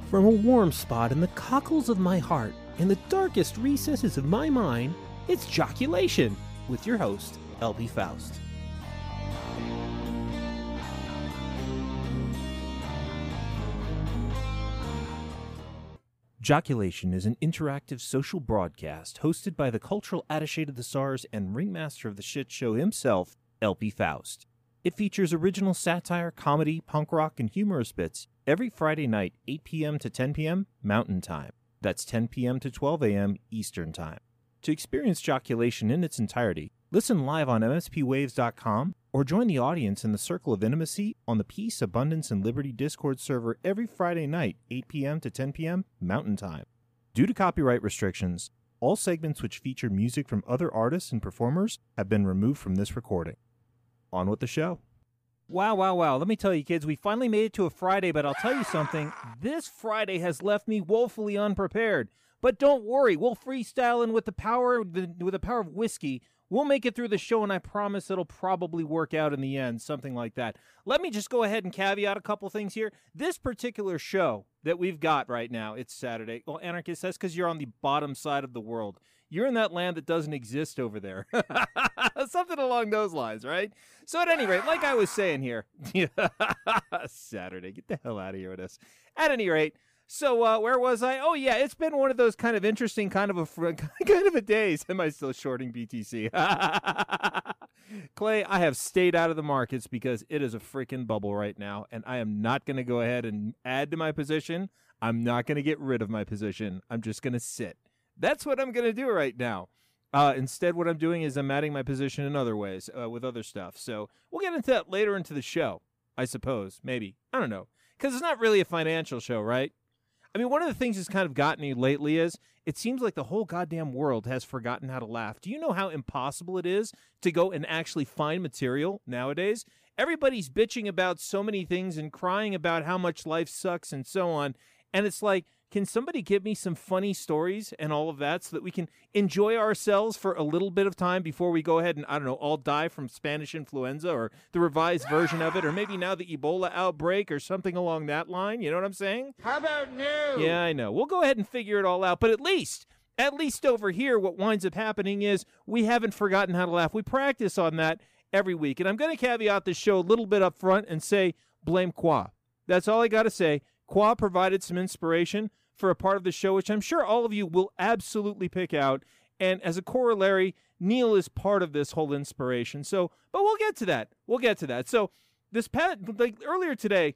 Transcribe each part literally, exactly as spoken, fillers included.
From a warm spot in the cockles of my heart and the darkest recesses of my mind, it's Joculation with your host, L P Faust. Joculation is an interactive social broadcast hosted by the cultural attaché to the stars and ringmaster of the shit show himself, L P Faust. It features original satire, comedy, punk rock, and humorous bits every Friday night, eight p.m. to ten p.m. Mountain Time. That's ten p.m. to twelve a.m. Eastern Time. To experience Joculation in its entirety, listen live on M S P waves dot com or join the audience in the Circle of Intimacy on the Peace, Abundance, and Liberty Discord server every Friday night, eight p.m. to ten p.m. Mountain Time. Due to copyright restrictions, all segments which feature music from other artists and performers have been removed from this recording. On with the show. Wow, wow, wow. Let me tell you, kids, we finally made it to a Friday, but I'll tell you something. This Friday has left me woefully unprepared. But don't worry, we'll freestyle, and with the power with the power of whiskey, we'll make it through the show, and I promise it'll probably work out in the end, something like that. Let me just go ahead and caveat a couple things here. This particular show that we've got right now, it's Saturday. Well, Anarchist, that's because you're on the bottom side of the world. You're in that land that doesn't exist over there. Something along those lines, right? So at any rate, like I was saying here, Saturday, get the hell out of here with this. At any rate, so uh, where was I? Oh yeah, it's been one of those kind of interesting kind of a kind of a days. Am I still shorting B T C? Clay, I have stayed out of the markets because it is a freaking bubble right now, and I am not going to go ahead and add to my position. I'm not going to get rid of my position. I'm just going to sit. That's what I'm going to do right now. Uh, instead, what I'm doing is I'm adding my position in other ways uh, with other stuff. So we'll get into that later into the show, I suppose. Maybe. I don't know. Because it's not really a financial show, right? I mean, one of the things that's kind of gotten me lately is it seems like the whole goddamn world has forgotten how to laugh. Do you know how impossible it is to go and actually find material nowadays? Everybody's bitching about so many things and crying about how much life sucks and so on. And it's like, can somebody give me some funny stories and all of that so that we can enjoy ourselves for a little bit of time before we go ahead and, I don't know, all die from Spanish influenza or the revised version of it, or maybe now the Ebola outbreak or something along that line? You know what I'm saying? How about new? Yeah, I know. We'll go ahead and figure it all out. But at least, at least over here, what winds up happening is we haven't forgotten how to laugh. We practice on that every week. And I'm going to caveat this show a little bit up front and say, blame Qua. That's all I got to say. Qua provided some inspiration for a part of the show, which I'm sure all of you will absolutely pick out. And as a corollary, Neil is part of this whole inspiration. So, but we'll get to that. We'll get to that. So this past, like earlier today,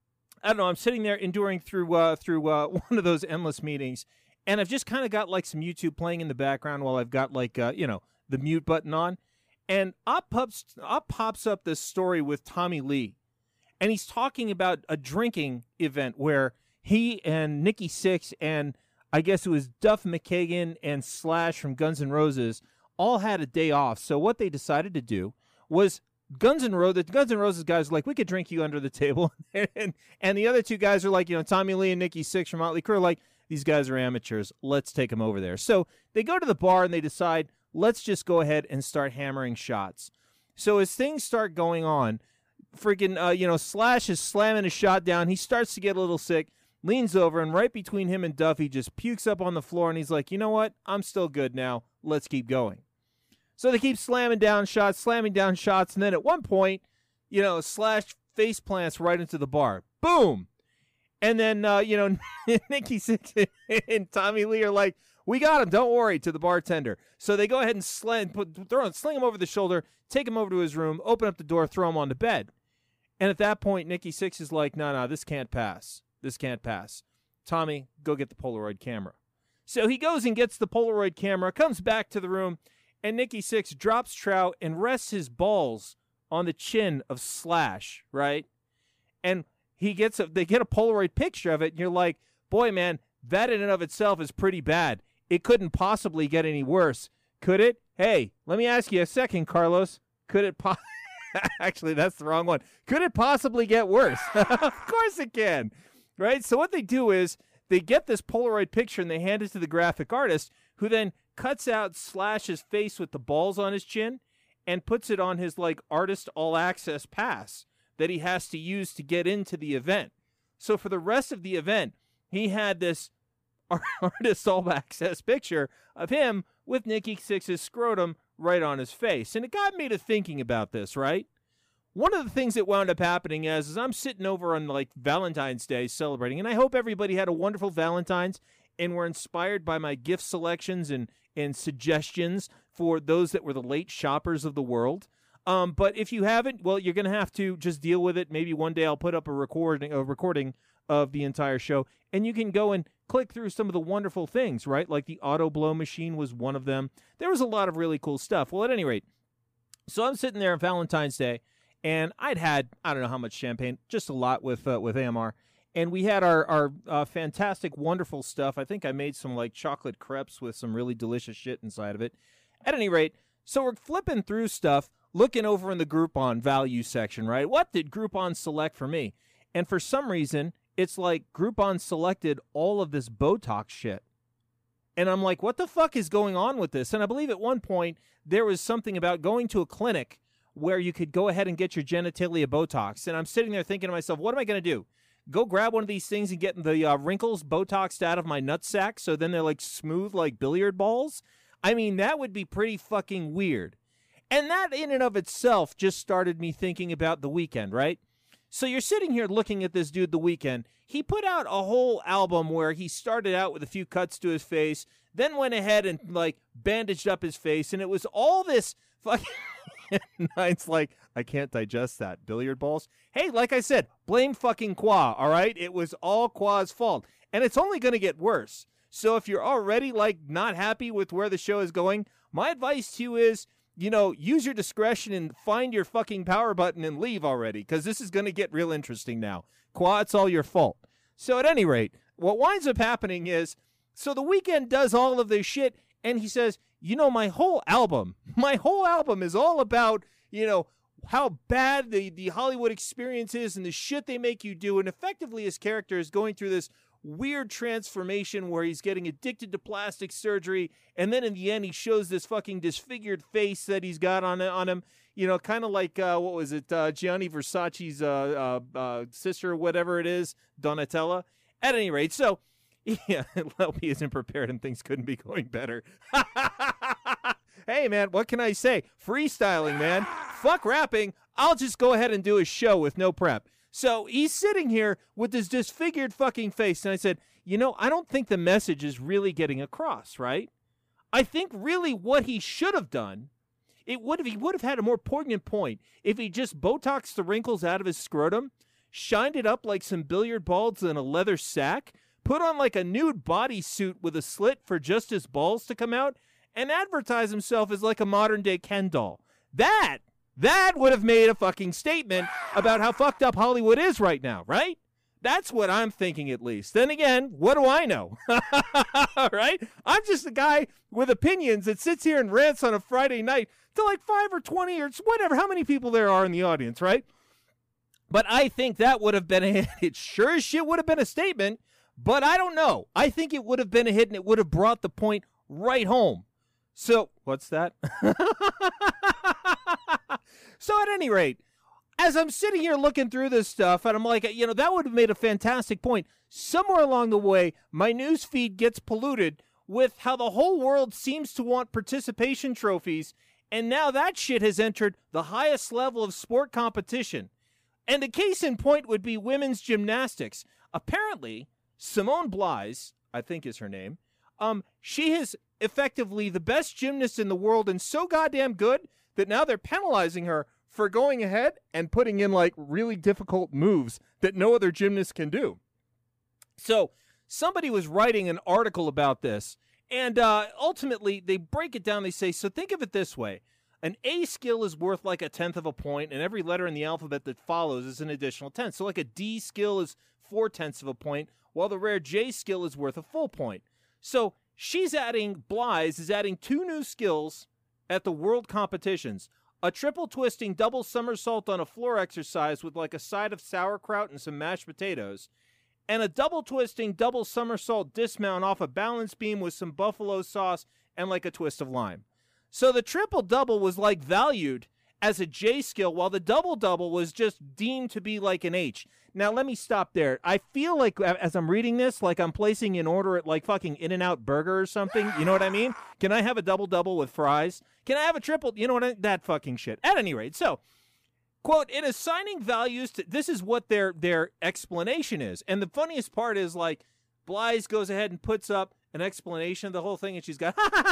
I don't know, I'm sitting there enduring through uh, through uh, one of those endless meetings, and I've just kind of got like some YouTube playing in the background while I've got like, uh, you know, the mute button on. And up pops, up pops up this story with Tommy Lee. And he's talking about a drinking event where he and Nikki Sixx and I guess it was Duff McKagan and Slash from Guns N' Roses all had a day off. So what they decided to do was Guns N' Roses, the Guns N' Roses guys were like, we could drink you under the table. and, and the other two guys are like, you know, Tommy Lee and Nikki Sixx from Motley Crue are like, these guys are amateurs. Let's take them over there. So they go to the bar and they decide, let's just go ahead and start hammering shots. So as things start going on, freaking, uh, you know, Slash is slamming a shot down. He starts to get a little sick. Leans over, and right between him and Duff, he just pukes up on the floor, and he's like, you know what? I'm still good now. Let's keep going. So they keep slamming down shots, slamming down shots, and then at one point, you know, Slash face plants right into the bar. Boom! And then, uh, you know, Nikki Sixx and Tommy Lee are like, we got him, don't worry, to the bartender. So they go ahead and slam, put, throw him, sling him over the shoulder, take him over to his room, open up the door, throw him on the bed. And at that point, Nikki Sixx is like, no, no, this can't pass. This can't pass. Tommy, go get the Polaroid camera. So he goes and gets the Polaroid camera, comes back to the room, and Nikki Sixx drops trout and rests his balls on the chin of Slash, right? And he gets a, they get a Polaroid picture of it, and you're like, boy, man, that in and of itself is pretty bad. It couldn't possibly get any worse, could it? Hey, let me ask you a second, Carlos. Could it po- Actually, that's the wrong one. Could it possibly get worse? Of course it can. Right? So what they do is they get this Polaroid picture and they hand it to the graphic artist, who then cuts out Slash's face with the balls on his chin and puts it on his like artist all access pass that he has to use to get into the event. So for the rest of the event, he had this artist all access picture of him with Nikki Sixx's scrotum right on his face. And it got me to thinking about this, right? One of the things that wound up happening is, is I'm sitting over on like Valentine's Day celebrating, and I hope everybody had a wonderful Valentine's and were inspired by my gift selections and, and suggestions for those that were the late shoppers of the world. Um, but if you haven't, well, you're going to have to just deal with it. Maybe one day I'll put up a recording, a recording of the entire show, and you can go and click through some of the wonderful things, right? Like the auto blow machine was one of them. There was a lot of really cool stuff. Well, at any rate, so I'm sitting there on Valentine's Day, and I'd had, I don't know how much champagne, just a lot with uh, with A M R. And we had our, our uh, fantastic, wonderful stuff. I think I made some like chocolate crepes with some really delicious shit inside of it. At any rate, so we're flipping through stuff, looking over in the Groupon value section, right? What did Groupon select for me? And for some reason, it's like Groupon selected all of this Botox shit. And I'm like, what the fuck is going on with this? And I believe at one point there was something about going to a clinic where you could go ahead and get your genitalia Botox. And I'm sitting there thinking to myself, what am I going to do? Go grab one of these things and get the uh, wrinkles Botoxed out of my nutsack so then they're like smooth like billiard balls? I mean, that would be pretty fucking weird. And that in and of itself just started me thinking about The Weeknd, right? So you're sitting here looking at this dude, The Weeknd. He put out a whole album where he started out with a few cuts to his face, then went ahead and like bandaged up his face, and it was all this fucking... Nine's like, I can't digest that. Billiard balls? Hey, like I said, blame fucking Qua, all right? It was all Qua's fault. And it's only going to get worse. So if you're already, like, not happy with where the show is going, my advice to you is, you know, use your discretion and find your fucking power button and leave already, because this is going to get real interesting now. Qua, it's all your fault. So at any rate, what winds up happening is, so The Weeknd does all of this shit, and he says, you know, my whole album, my whole album is all about, you know, how bad the, the Hollywood experience is and the shit they make you do. And effectively, his character is going through this weird transformation where he's getting addicted to plastic surgery. And then in the end, he shows this fucking disfigured face that he's got on, on him. You know, kind of like, uh, what was it, uh, Gianni Versace's uh, uh, uh, sister, whatever it is, Donatella. At any rate, so... yeah, L P isn't prepared and things couldn't be going better. Hey, man, what can I say? Freestyling, man. Fuck rapping. I'll just go ahead and do a show with no prep. So he's sitting here with this disfigured fucking face, and I said, you know, I don't think the message is really getting across, right? I think really what he should have done, it would have he would have had a more poignant point if he just Botoxed the wrinkles out of his scrotum, shined it up like some billiard balls in a leather sack, put on like a nude bodysuit with a slit for just his balls to come out, and advertise himself as like a modern-day Ken doll. That, that would have made a fucking statement about how fucked up Hollywood is right now, right? That's what I'm thinking, at least. Then again, what do I know? Right? I'm just a guy with opinions that sits here and rants on a Friday night to like five or twenty or whatever, how many people there are in the audience, right? But I think that would have been a hit. It sure as shit would have been a statement. But I don't know. I think it would have been a hit, and it would have brought the point right home. So, what's that? So, at any rate, as I'm sitting here looking through this stuff, and I'm like, you know, that would have made a fantastic point. Somewhere along the way, my news feed gets polluted with how the whole world seems to want participation trophies, and now that shit has entered the highest level of sport competition. And the case in point would be women's gymnastics. Apparently... Simone Biles, I think is her name, um, she is effectively the best gymnast in the world and so goddamn good that now they're penalizing her for going ahead and putting in, like, really difficult moves that no other gymnast can do. So somebody was writing an article about this, and uh, ultimately they break it down. They say, so think of it this way. An A skill is worth like a tenth of a point, and every letter in the alphabet that follows is an additional tenth. So like a D skill is four tenths of a point, while the rare J skill is worth a full point. So she's adding, Blythe is adding two new skills at the world competitions. A triple twisting double somersault on a floor exercise with like a side of sauerkraut and some mashed potatoes. And a double twisting double somersault dismount off a balance beam with some buffalo sauce and like a twist of lime. So the triple double was like valued as a J skill, while the double-double was just deemed to be like an H. Now, let me stop there. I feel like, as I'm reading this, like I'm placing an order at, like, fucking In-N-Out Burger or something. You know what I mean? Can I have a double-double with fries? Can I have a triple? You know what I mean? That fucking shit. At any rate, so, quote, in assigning values to, this is what their, their explanation is. And the funniest part is, like, Blythe goes ahead and puts up an explanation of the whole thing, and she's got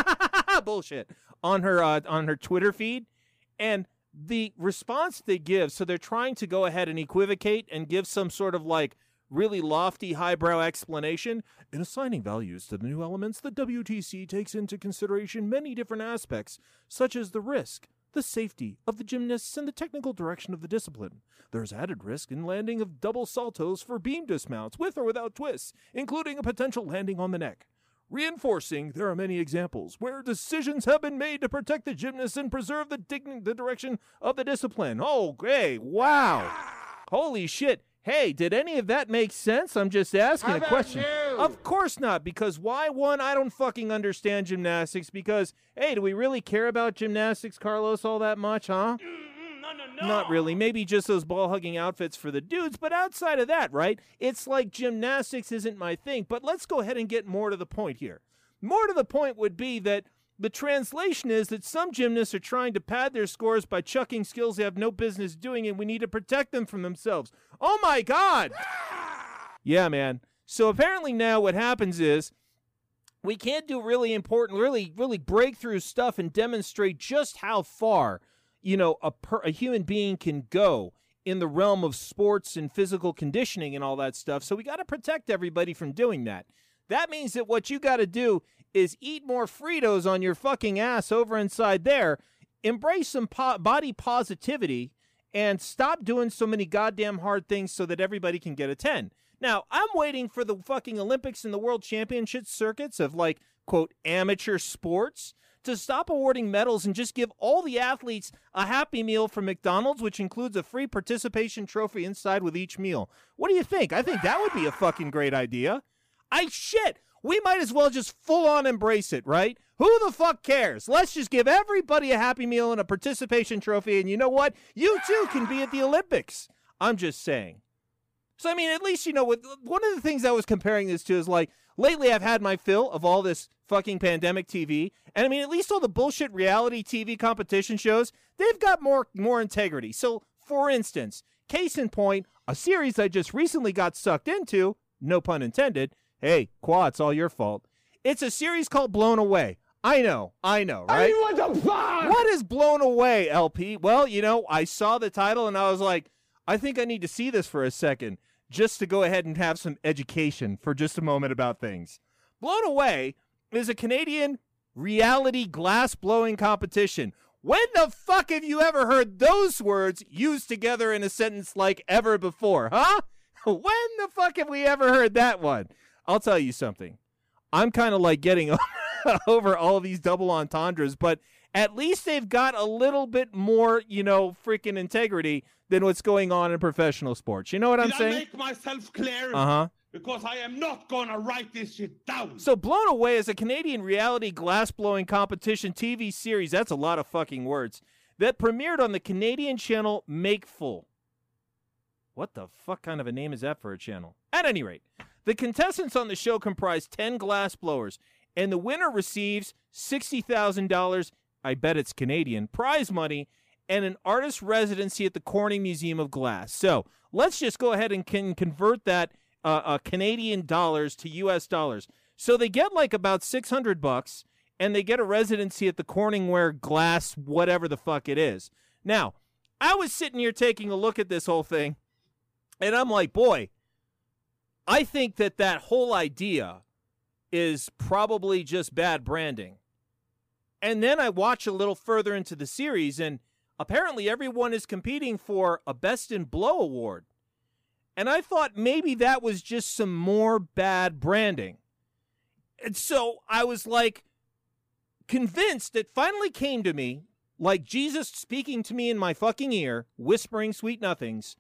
bullshit on her uh, on her Twitter feed. And the response they give, so they're trying to go ahead and equivocate and give some sort of like really lofty, highbrow explanation. In assigning values to the new elements, the W T C takes into consideration many different aspects, such as the risk, the safety of the gymnasts, and the technical direction of the discipline. There's added risk in landing of double saltos for beam dismounts, with or without twists, including a potential landing on the neck. Reinforcing, there are many examples where decisions have been made to protect the gymnasts and preserve the, dign- the direction of the discipline. Oh, hey, wow. Holy shit. Hey, did any of that make sense? I'm just asking How a question. you? Of course not, because why? One, I don't fucking understand gymnastics because, hey, do we really care about gymnastics, Carlos, all that much, huh? No, no, no. Not really. Maybe just those ball-hugging outfits for the dudes, but outside of that, right? It's like gymnastics isn't my thing, but let's go ahead and get more to the point here. More to the point would be that the translation is that some gymnasts are trying to pad their scores by chucking skills they have no business doing, and we need to protect them from themselves. Oh, my God! Yeah, man. So apparently now what happens is we can't do really important, really, really breakthrough stuff and demonstrate just how far, you know, a, per, a human being can go in the realm of sports and physical conditioning and all that stuff. So we got to protect everybody from doing that. That means that what you got to do is eat more Fritos on your fucking ass over inside there, embrace some po- body positivity, and stop doing so many goddamn hard things so that everybody can get a ten. Now, I'm waiting for the fucking Olympics and the World Championship circuits of, like, quote, amateur sports to stop awarding medals and just give all the athletes a Happy Meal from McDonald's, which includes a free participation trophy inside with each meal. What do you think? I think that would be a fucking great idea. I shit. We might as well just full-on embrace it, right? Who the fuck cares? Let's just give everybody a Happy Meal and a participation trophy, and you know what? You too can be at the Olympics. I'm just saying. So, I mean, at least, you know, with, one of the things I was comparing this to is, like, lately I've had my fill of all this fucking pandemic T V, and I mean, at least all the bullshit reality T V competition shows, they've got more, more integrity. So, for instance, case in point, a series I just recently got sucked into, no pun intended. Hey, Qua, it's all your fault. It's a series called Blown Away. I know, I know, right? I want the fuck! What is Blown Away, L P? Well, you know, I saw the title and I was like, I think I need to see this for a second, just to go ahead and have some education for just a moment about things. Blown Away is a Canadian reality glass-blowing competition. When the fuck have you ever heard those words used together in a sentence like ever before, huh? When the fuck have we ever heard that one? I'll tell you something. I'm kind of like getting over all these double entendres, but at least they've got a little bit more, you know, freaking integrity than what's going on in professional sports. You know what I'm Did saying? I make myself clear? Uh-huh. Because I am not going to write this shit down. So Blown Away is a Canadian reality glass-blowing competition T V series, that's a lot of fucking words, that premiered on the Canadian channel Makeful. What the fuck kind of a name is that for a channel? At any rate, the contestants on the show comprise ten glass blowers, and the winner receives sixty thousand dollars, I bet it's Canadian, prize money, and an artist residency at the Corning Museum of Glass. So let's just go ahead and can convert that uh, uh, Canadian dollars to U S dollars. So they get like about six hundred bucks, and they get a residency at the Corningware Glass, whatever the fuck it is. Now, I was sitting here taking a look at this whole thing, and I'm like, boy, I think that that whole idea is probably just bad branding. And then I watch a little further into the series, and apparently everyone is competing for a Best in Blow award. And I thought maybe that was just some more bad branding. And so I was like convinced, it finally came to me, like Jesus speaking to me in my fucking ear, whispering sweet nothings,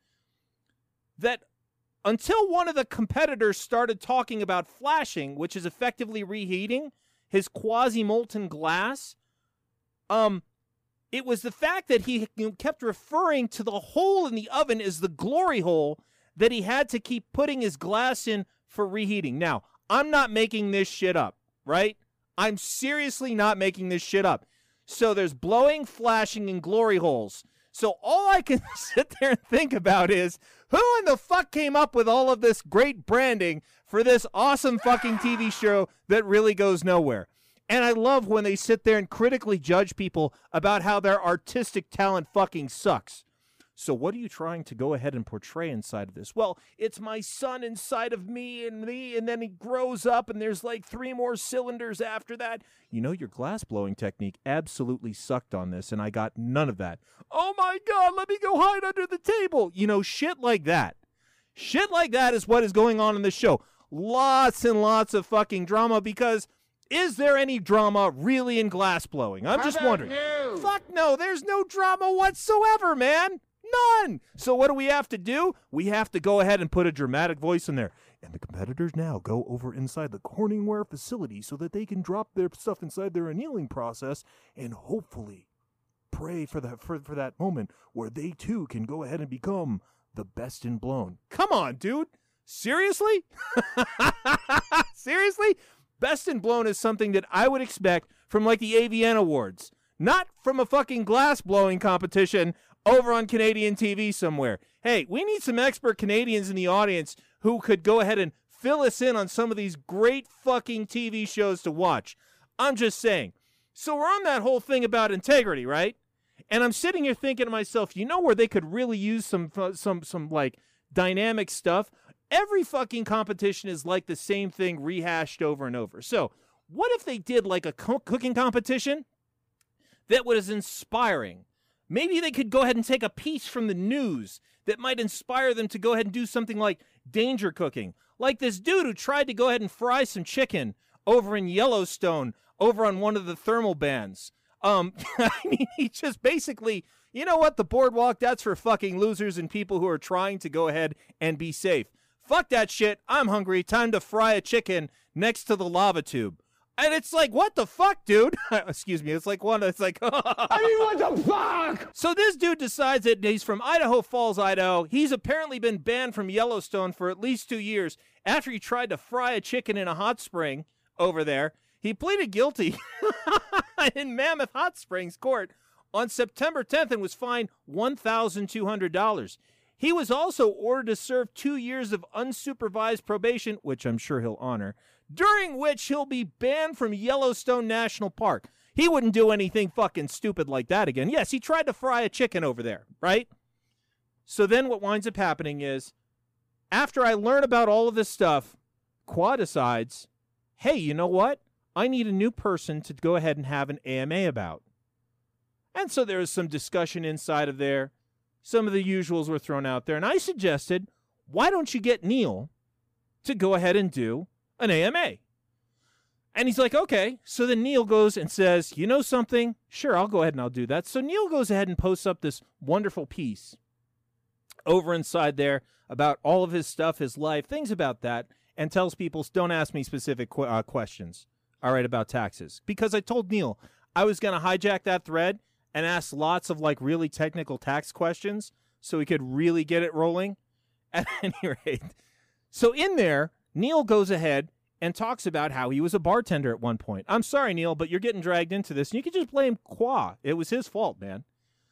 that until one of the competitors started talking about flashing, which is effectively reheating his quasi-molten glass, um, It was the fact that he you know, kept referring to the hole in the oven as the glory hole that he had to keep putting his glass in for reheating. Now, I'm not making this shit up, right? I'm seriously not making this shit up. So there's blowing, flashing, and glory holes. So all I can sit there and think about is, who in the fuck came up with all of this great branding for this awesome fucking T V show that really goes nowhere? And I love when they sit there and critically judge people about how their artistic talent fucking sucks. So what are you trying to go ahead and portray inside of this? Well, it's my son inside of me and me, and then he grows up, and there's like three more cylinders after that. You know, your glass blowing technique absolutely sucked on this, and I got none of that. Oh my God, let me go hide under the table. You know, shit like that. Shit like that is what is going on in this show. Lots and lots of fucking drama, because is there any drama really in glass blowing? I'm just wondering. You? Fuck no, there's no drama whatsoever, man. None. So what do we have to do? We have to go ahead and put a dramatic voice in there. And the competitors now go over inside the Corningware facility so that they can drop their stuff inside their annealing process and hopefully pray for that for, for that moment where they too can go ahead and become the best in blown. Come on, dude. Seriously? Seriously? Best in blown is something that I would expect from like the A V N Awards, not from a fucking glass blowing competition over on Canadian T V somewhere. Hey, we need some expert Canadians in the audience who could go ahead and fill us in on some of these great fucking T V shows to watch. I'm just saying. So we're on that whole thing about integrity, right? And I'm sitting here thinking to myself, you know where they could really use some some some like dynamic stuff? Every fucking competition is like the same thing rehashed over and over. So what if they did like a co- cooking competition that was inspiring? Maybe they could go ahead and take a piece from the news that might inspire them to go ahead and do something like danger cooking. Like this dude who tried to go ahead and fry some chicken over in Yellowstone, over on one of the thermal bands. Um, I mean, he just basically, you know what? The boardwalk, that's for fucking losers and people who are trying to go ahead and be safe. Fuck that shit. I'm hungry. Time to fry a chicken next to the lava tube. And it's like, what the fuck, dude? Excuse me. It's like one, it's like, I mean, what the fuck? So this dude decides that he's from Idaho Falls, Idaho. He's apparently been banned from Yellowstone for at least two years after he tried to fry a chicken in a hot spring over there. He pleaded guilty in Mammoth Hot Springs court on September tenth and was fined one thousand two hundred dollars. He was also ordered to serve two years of unsupervised probation, which I'm sure he'll honor, during which he'll be banned from Yellowstone National Park. He wouldn't do anything fucking stupid like that again. Yes, he tried to fry a chicken over there, right? So then what winds up happening is, after I learn about all of this stuff, Qua decides, hey, you know what? I need a new person to go ahead and have an A M A about. And so there was some discussion inside of there. Some of the usuals were thrown out there. And I suggested, why don't you get Neil to go ahead and do an A M A? And he's like, okay. So then Neil goes and says, you know something? Sure, I'll go ahead and I'll do that. So Neil goes ahead and posts up this wonderful piece over inside there about all of his stuff, his life, things about that, and tells people, don't ask me specific qu- uh, questions, all right, about taxes. Because I told Neil I was going to hijack that thread and ask lots of, like, really technical tax questions so we could really get it rolling. At any rate, so in there, Neil goes ahead and talks about how he was a bartender at one point. I'm sorry, Neil, but you're getting dragged into this. And you can just blame Qua. It was his fault, man.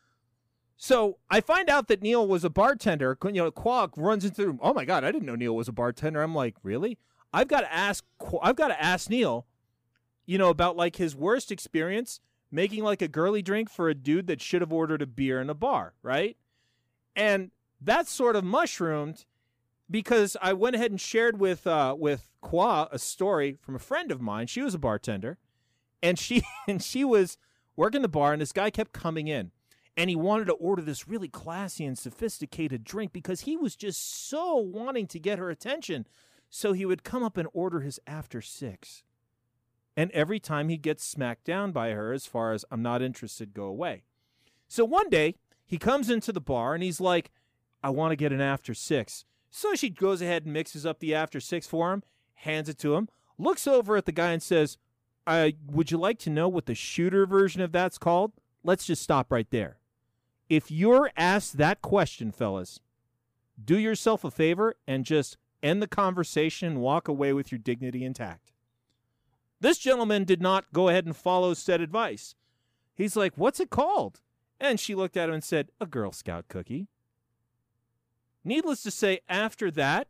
So I find out that Neil was a bartender. You know, Qua runs into the room. Oh, my God, I didn't know Neil was a bartender. I'm like, really? I've got to ask, I've got to ask Neil, you know, about, like, his worst experience making, like, a girly drink for a dude that should have ordered a beer in a bar, right? And that's sort of mushroomed because I went ahead and shared with uh, with Qua a story from a friend of mine. She was a bartender, and she and she was working the bar, and this guy kept coming in, and he wanted to order this really classy and sophisticated drink because he was just so wanting to get her attention. So he would come up and order his after six. And every time he gets smacked down by her as far as, I'm not interested, go away. So one day, he comes into the bar, and he's like, I want to get an after six. So she goes ahead and mixes up the after six for him, hands it to him, looks over at the guy and says, uh, would you like to know what the shooter version of that's called? let's just stop right there. If you're asked that question, fellas, do yourself a favor and just end the conversation and walk away with your dignity intact. This gentleman did not go ahead and follow said advice. He's like, what's it called? And she looked at him and said, a Girl Scout cookie. Needless to say, after that,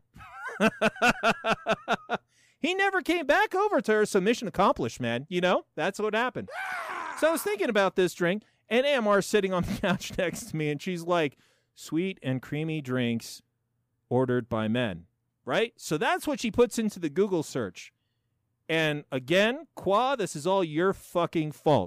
he never came back over to her, so mission accomplished, man. You know, that's what happened. So I was thinking about this drink, and A M R's sitting on the couch next to me, and she's like, sweet and creamy drinks ordered by men, right? So that's what she puts into the Google search. And again, Qua, this is all your fucking fault.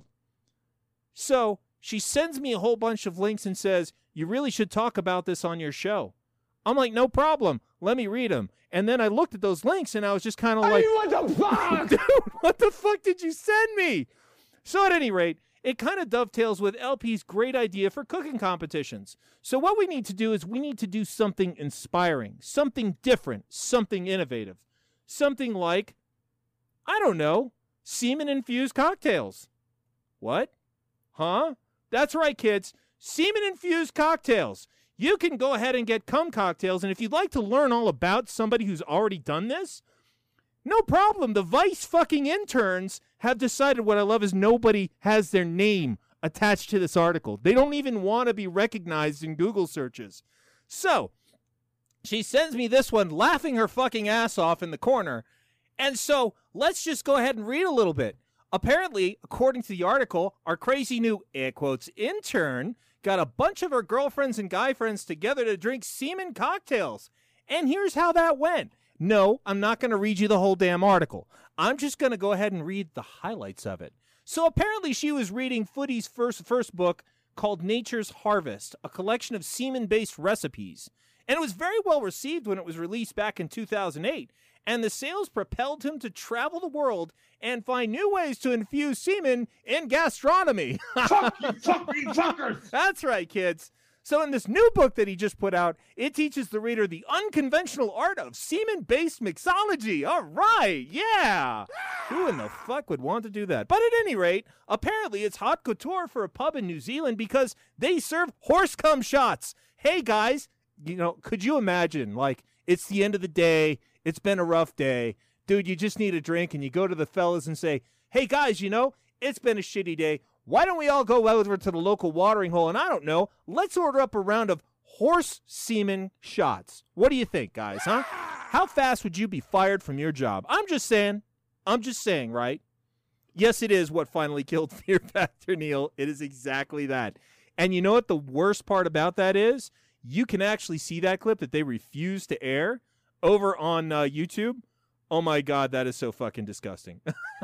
So she sends me a whole bunch of links and says, you really should talk about this on your show. I'm like, no problem. Let me read them. And then I looked at those links and I was just kind of like, what the fuck? Dude, what the fuck did you send me? So at any rate, it kind of dovetails with L P's great idea for cooking competitions. So what we need to do is we need to do something inspiring, something different, something innovative. Something like, I don't know, semen-infused cocktails. What? Huh? That's right, kids. Semen-infused cocktails. You can go ahead and get cum cocktails, and if you'd like to learn all about somebody who's already done this, no problem. The Vice fucking interns have decided what I love is nobody has their name attached to this article. They don't even want to be recognized in Google searches. So, she sends me this one laughing her fucking ass off in the corner. And so, let's just go ahead and read a little bit. Apparently, according to the article, our crazy new, air quotes, intern got a bunch of her girlfriends and guy friends together to drink semen cocktails. And here's how that went. No, I'm not going to read you the whole damn article. I'm just going to go ahead and read the highlights of it. So apparently she was reading Footy's first, first book called Nature's Harvest, a collection of semen-based recipes. And it was very well received when it was released back in two thousand eight. And the sales propelled him to travel the world and find new ways to infuse semen in gastronomy. Fuck you, fucking fuckers! That's right, kids. So in this new book that he just put out, it teaches the reader the unconventional art of semen-based mixology. All right, yeah. Who in the fuck would want to do that? But at any rate, apparently it's haute couture for a pub in New Zealand because they serve horse cum shots. Hey, guys, you know, could you imagine, like, it's the end of the day, it's been a rough day. Dude, you just need a drink, and you go to the fellas and say, hey, guys, you know, it's been a shitty day. Why don't we all go over to the local watering hole, and I don't know, let's order up a round of horse semen shots. What do you think, guys, huh? How fast would you be fired from your job? I'm just saying. I'm just saying, right? Yes, it is what finally killed Fear Factor, Neil. It is exactly that. And you know what the worst part about that is? You can actually see that clip that they refuse to air over on uh, YouTube. Oh, my God, that is so fucking disgusting.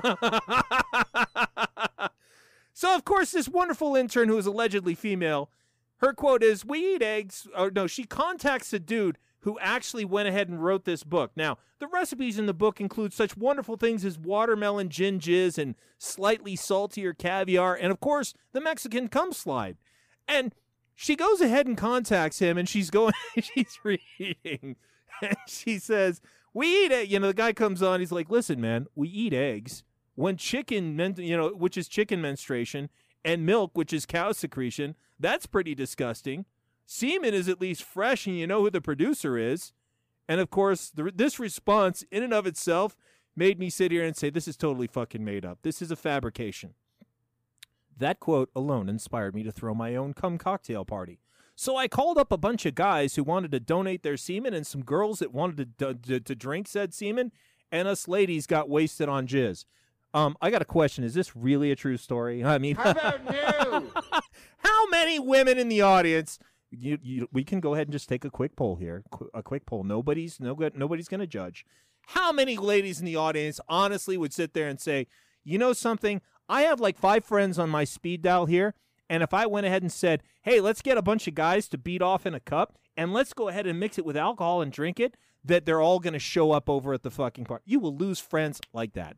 So, of course, this wonderful intern who is allegedly female, her quote is, we eat eggs. Or no, she contacts a dude who actually went ahead and wrote this book. Now, the recipes in the book include such wonderful things as watermelon gin jizz and slightly saltier caviar and, of course, the Mexican cum slide. And she goes ahead and contacts him, and she's going, she's reading, and she says, we eat it. You know, the guy comes on, he's like, listen, man, we eat eggs. When chicken, you know, which is chicken menstruation, and milk, which is cow secretion, that's pretty disgusting. Semen is at least fresh, and you know who the producer is. And, of course, the, this response in and of itself made me sit here and say, this is totally fucking made up. This is a fabrication. That quote alone inspired me to throw my own cum cocktail party. So I called up a bunch of guys who wanted to donate their semen and some girls that wanted to, to, to drink said semen, and us ladies got wasted on jizz. Um, I got a question. Is this really a true story? I mean, How about you? How many women in the audience? You, you, we can go ahead and just take a quick poll here. Qu- a quick poll. Nobody's no good. Nobody's going to judge. How many ladies in the audience honestly would sit there and say, you know something? I have like five friends on my speed dial here, and if I went ahead and said, hey, let's get a bunch of guys to beat off in a cup, and let's go ahead and mix it with alcohol and drink it, that they're all going to show up over at the fucking party. You will lose friends like that.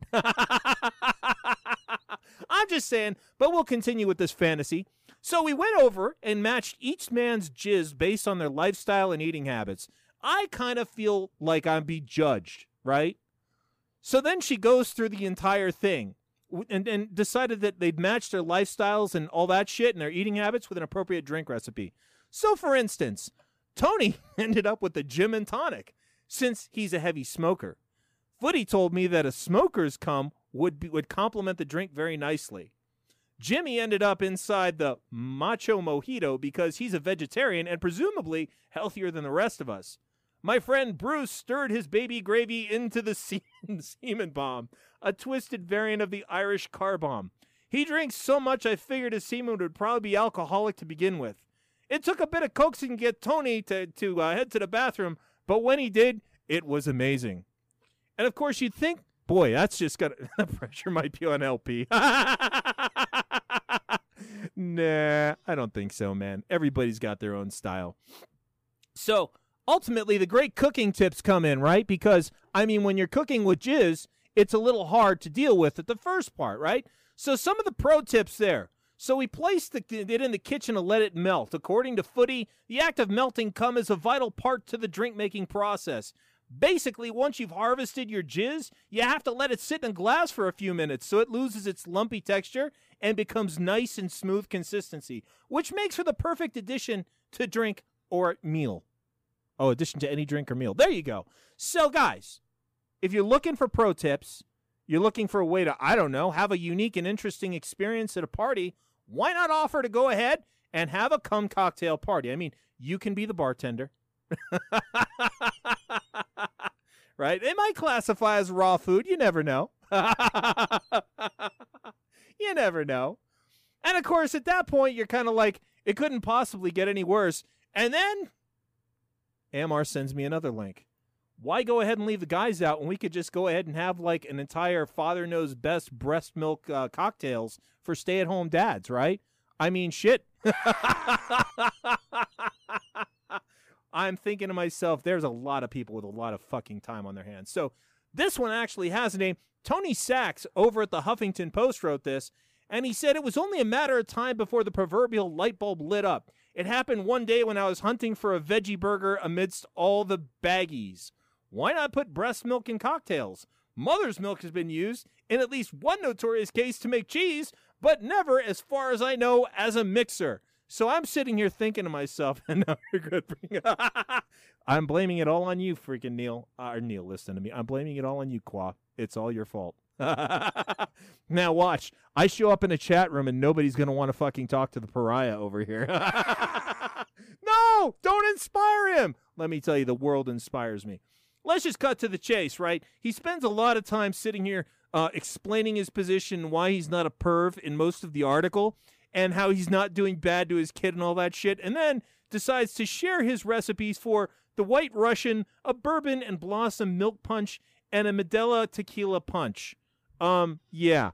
I'm just saying, but we'll continue with this fantasy. So we went over and matched each man's jizz based on their lifestyle and eating habits. I kind of feel like I'm being judged, right? So then she goes through the entire thing. and, and decided that they'd match their lifestyles and all that shit and their eating habits with an appropriate drink recipe. So, for instance, Tony ended up with the gin and tonic since he's a heavy smoker. Footy told me that a smoker's cum would be, would complement the drink very nicely. Jimmy ended up inside the macho mojito because he's a vegetarian and presumably healthier than the rest of us. My friend Bruce stirred his baby gravy into the semen, semen bomb, a twisted variant of the Irish car bomb. He drinks so much I figured his semen would probably be alcoholic to begin with. It took a bit of coaxing to get Tony to, to uh, head to the bathroom, but when he did, it was amazing. And of course you'd think, boy, that's just got the pressure might be on L P. Nah, I don't think so, man. Everybody's got their own style. So, ultimately, the great cooking tips come in, right? Because, I mean, when you're cooking with jizz, it's a little hard to deal with at the first part, right? So some of the pro tips there. So we placed the, it in the kitchen to let it melt. According to Footy, the act of melting cum is a vital part to the drink-making process. Basically, once you've harvested your jizz, you have to let it sit in a glass for a few minutes so it loses its lumpy texture and becomes nice and smooth consistency, which makes for the perfect addition to drink or meal. Oh, addition to any drink or meal. There you go. So, guys, if you're looking for pro tips, you're looking for a way to, I don't know, have a unique and interesting experience at a party, why not offer to go ahead and have a cum cocktail party? I mean, you can be the bartender. Right? It might classify as raw food. You never know. You never know. And, of course, at that point, you're kind of like, it couldn't possibly get any worse. And then Amar sends me another link. Why go ahead and leave the guys out when we could just go ahead and have like an entire Father Knows Best breast milk uh, cocktails for stay-at-home dads, right? I mean, shit. I'm thinking to myself, there's a lot of people with a lot of fucking time on their hands. So this one actually has a name. Tony Sachs over at the Huffington Post wrote this, and he said it was only a matter of time before the proverbial light bulb lit up. It happened one day when I was hunting for a veggie burger amidst all the baggies. Why not put breast milk in cocktails? Mother's milk has been used in at least one notorious case to make cheese, but never, as far as I know, as a mixer. So I'm sitting here thinking to myself, and now you're good. I'm blaming it all on you, freaking Neil. Uh, or Neil, listen to me. I'm blaming it all on you, Qua. It's all your fault. Now watch. I show up in a chat room and nobody's going to want to fucking talk to the pariah over here. No, don't inspire him. Let me tell you, the world inspires me. Let's just cut to the chase, right? He spends a lot of time sitting here uh, explaining his position, why he's not a perv in most of the article, and how he's not doing bad to his kid and all that shit, and then decides to share his recipes for the White Russian, a bourbon and blossom milk punch, and a Modelo tequila punch. Um, yeah.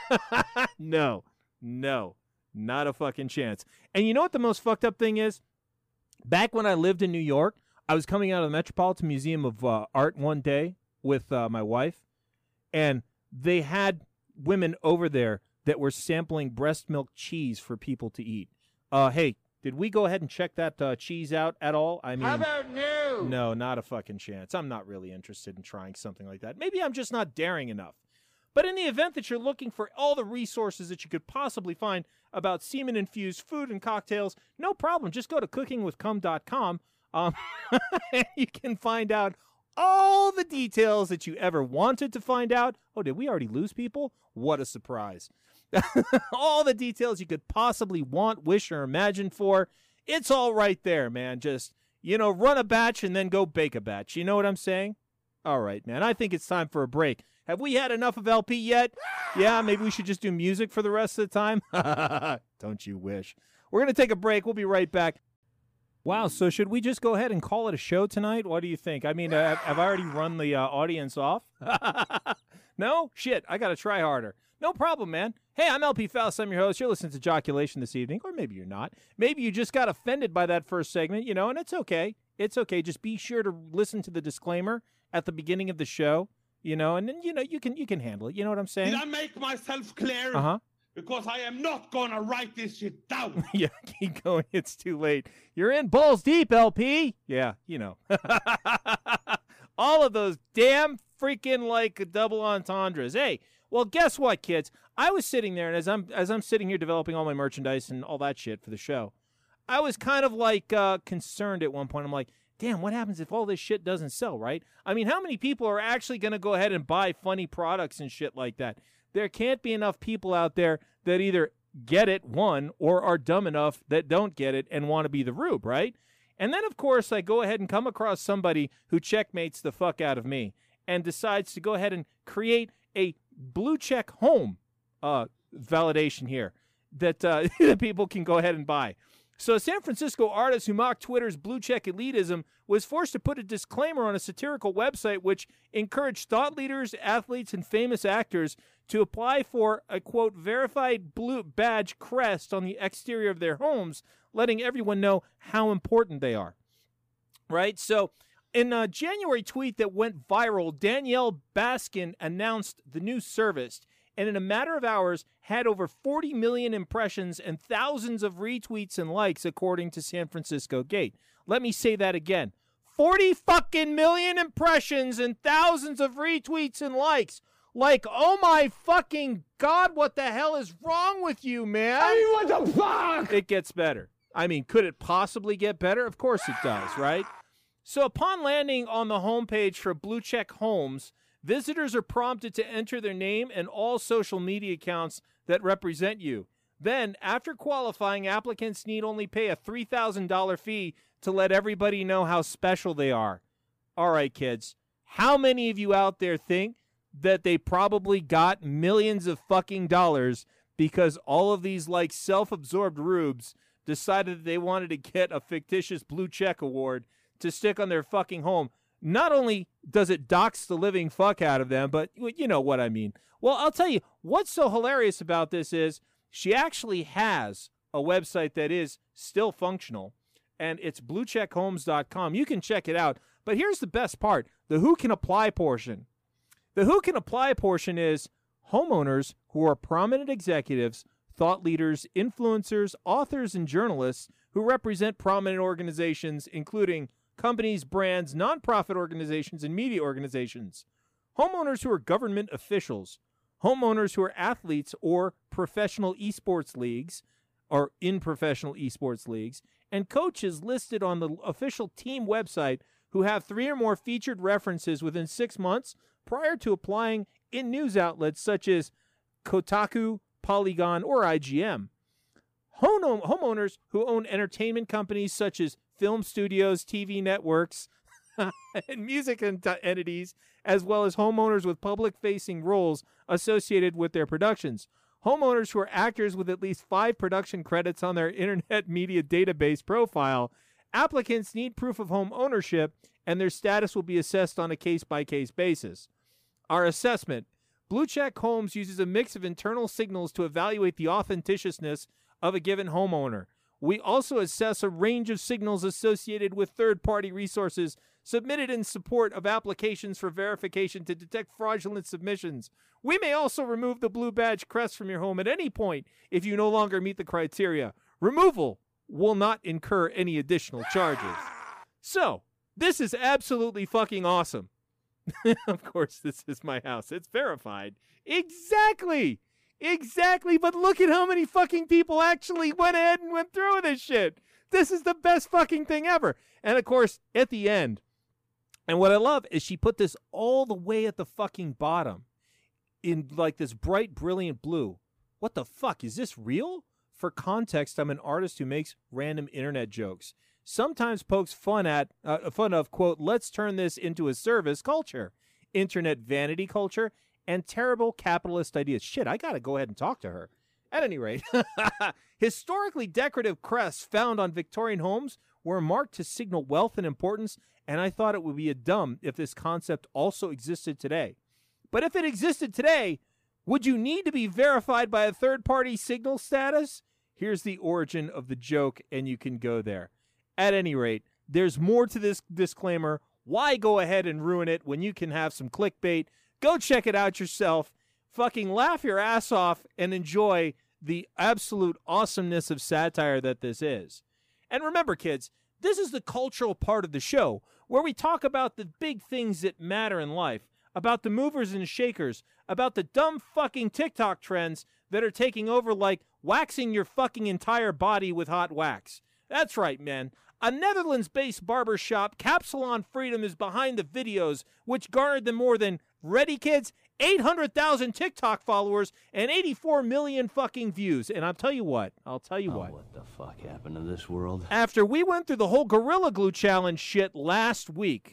No. No. Not a fucking chance. And you know what the most fucked up thing is? Back when I lived in New York, I was coming out of the Metropolitan Museum of uh, Art one day with uh, my wife, and they had women over there that were sampling breast milk cheese for people to eat. Uh, hey, did we go ahead and check that uh, cheese out at all? I mean, How about no? No, not a fucking chance. I'm not really interested in trying something like that. Maybe I'm just not daring enough. But in the event that you're looking for all the resources that you could possibly find about semen-infused food and cocktails, no problem. Just go to cooking with cum dot com, um, and you can find out all the details that you ever wanted to find out. Oh, did we already lose people? What a surprise. All the details you could possibly want, wish, or imagine for. It's all right there, man. Just, you know, run a batch and then go bake a batch. You know what I'm saying? All right, man. I think it's time for a break. Have we had enough of L P yet? Yeah, maybe we should just do music for the rest of the time. Don't you wish? We're going to take a break. We'll be right back. Wow, so should we just go ahead and call it a show tonight? What do you think? I mean, uh, have I already run the uh, audience off? No? Shit, I got to try harder. No problem, man. Hey, I'm L P Faust. I'm your host. You're listening to Joculation this evening, or maybe you're not. Maybe you just got offended by that first segment, you know, and it's okay. It's okay. Just be sure to listen to the disclaimer at the beginning of the show, you know, and then, you know, you can you can handle it. You know what I'm saying? Did I make myself clear? Uh-huh. Because I am not going to write this shit down. Yeah, keep going. It's too late. You're in balls deep, L P. Yeah, you know. All of those damn freaking, like, double entendres. Hey, Well, guess what, kids? I was sitting there, and as I'm as I'm sitting here developing all my merchandise and all that shit for the show, I was kind of like uh, concerned at one point. I'm like, damn, what happens if all this shit doesn't sell, right? I mean, how many people are actually going to go ahead and buy funny products and shit like that? There can't be enough people out there that either get it, one, or are dumb enough that don't get it and want to be the rube, right? And then, of course, I go ahead and come across somebody who checkmates the fuck out of me and decides to go ahead and create a blue check home uh, validation here that, uh, that people can go ahead and buy. So a San Francisco artist who mocked Twitter's blue check elitism was forced to put a disclaimer on a satirical website which encouraged thought leaders, athletes, and famous actors to apply for a, quote, verified blue badge crest on the exterior of their homes, letting everyone know how important they are. Right? So in a January tweet that went viral, Danielle Baskin announced the new service, and in a matter of hours had over forty million impressions and thousands of retweets and likes, according to San Francisco Gate. Let me say that again. forty fucking million impressions and thousands of retweets and likes. Like, oh my fucking God, what the hell is wrong with you, man? I mean, what the fuck? It gets better. I mean, could it possibly get better? Of course it does, right? So upon landing on the homepage for Blue Check Homes, visitors are prompted to enter their name and all social media accounts that represent you. Then, after qualifying, applicants need only pay a three thousand dollars fee to let everybody know how special they are. All right, kids, how many of you out there think that they probably got millions of fucking dollars because all of these, like, self-absorbed rubes decided that they wanted to get a fictitious blue check award to stick on their fucking home? Not only does it dox the living fuck out of them, but you know what I mean. Well, I'll tell you, what's so hilarious about this is she actually has a website that is still functional, and it's blue check homes dot com. You can check it out. But here's the best part, the who can apply portion. The who can apply portion is homeowners who are prominent executives, thought leaders, influencers, authors, and journalists who represent prominent organizations, including companies, brands, nonprofit organizations, and media organizations. Homeowners who are government officials. Homeowners who are athletes or professional esports leagues, or in professional esports leagues. And coaches listed on the official team website who have three or more featured references within six months prior to applying in news outlets such as Kotaku, Polygon, or I G M. Home- homeowners who own entertainment companies such as film studios, T V networks, and music ent- entities, as well as homeowners with public-facing roles associated with their productions. Homeowners who are actors with at least five production credits on their Internet Media Database profile. Applicants need proof of home ownership, and their status will be assessed on a case-by-case basis. Our assessment. Blue Check Homes uses a mix of internal signals to evaluate the authenticiousness of a given homeowner. We also assess a range of signals associated with third-party resources submitted in support of applications for verification to detect fraudulent submissions. We may also remove the blue badge crest from your home at any point if you no longer meet the criteria. Removal will not incur any additional charges. So, this is absolutely fucking awesome. Of course, this is my house. It's verified. Exactly! Exactly, but look at how many fucking people actually went ahead and went through with this shit. This is the best fucking thing ever. And of course, at the end, and what I love is she put this all the way at the fucking bottom in like this bright, brilliant blue. What the fuck? Is this real? For context, I'm an artist who makes random internet jokes. Sometimes pokes fun at, uh, fun of, quote, let's turn this into a service culture, internet vanity culture, and terrible capitalist ideas. Shit, I gotta go ahead and talk to her. At any rate, historically decorative crests found on Victorian homes were marked to signal wealth and importance, and I thought it would be a dumb if this concept also existed today. But if it existed today, would you need to be verified by a third-party signal status? Here's the origin of the joke, and you can go there. At any rate, there's more to this disclaimer. Why go ahead and ruin it when you can have some clickbait? Go check it out yourself. Fucking laugh your ass off and enjoy the absolute awesomeness of satire that this is. And remember, kids, this is the cultural part of the show where we talk about the big things that matter in life. about the movers and shakers, about the dumb fucking TikTok trends that are taking over, like waxing your fucking entire body with hot wax. That's right, man. A Netherlands-based barbershop, Capsalon Freedom, is behind the videos, which garnered them more than, ready kids, eight hundred thousand TikTok followers and eighty-four million fucking views. And I'll tell you what, I'll tell you Oh, what. what the fuck happened to this world? After we went through the whole Gorilla Glue Challenge shit last week,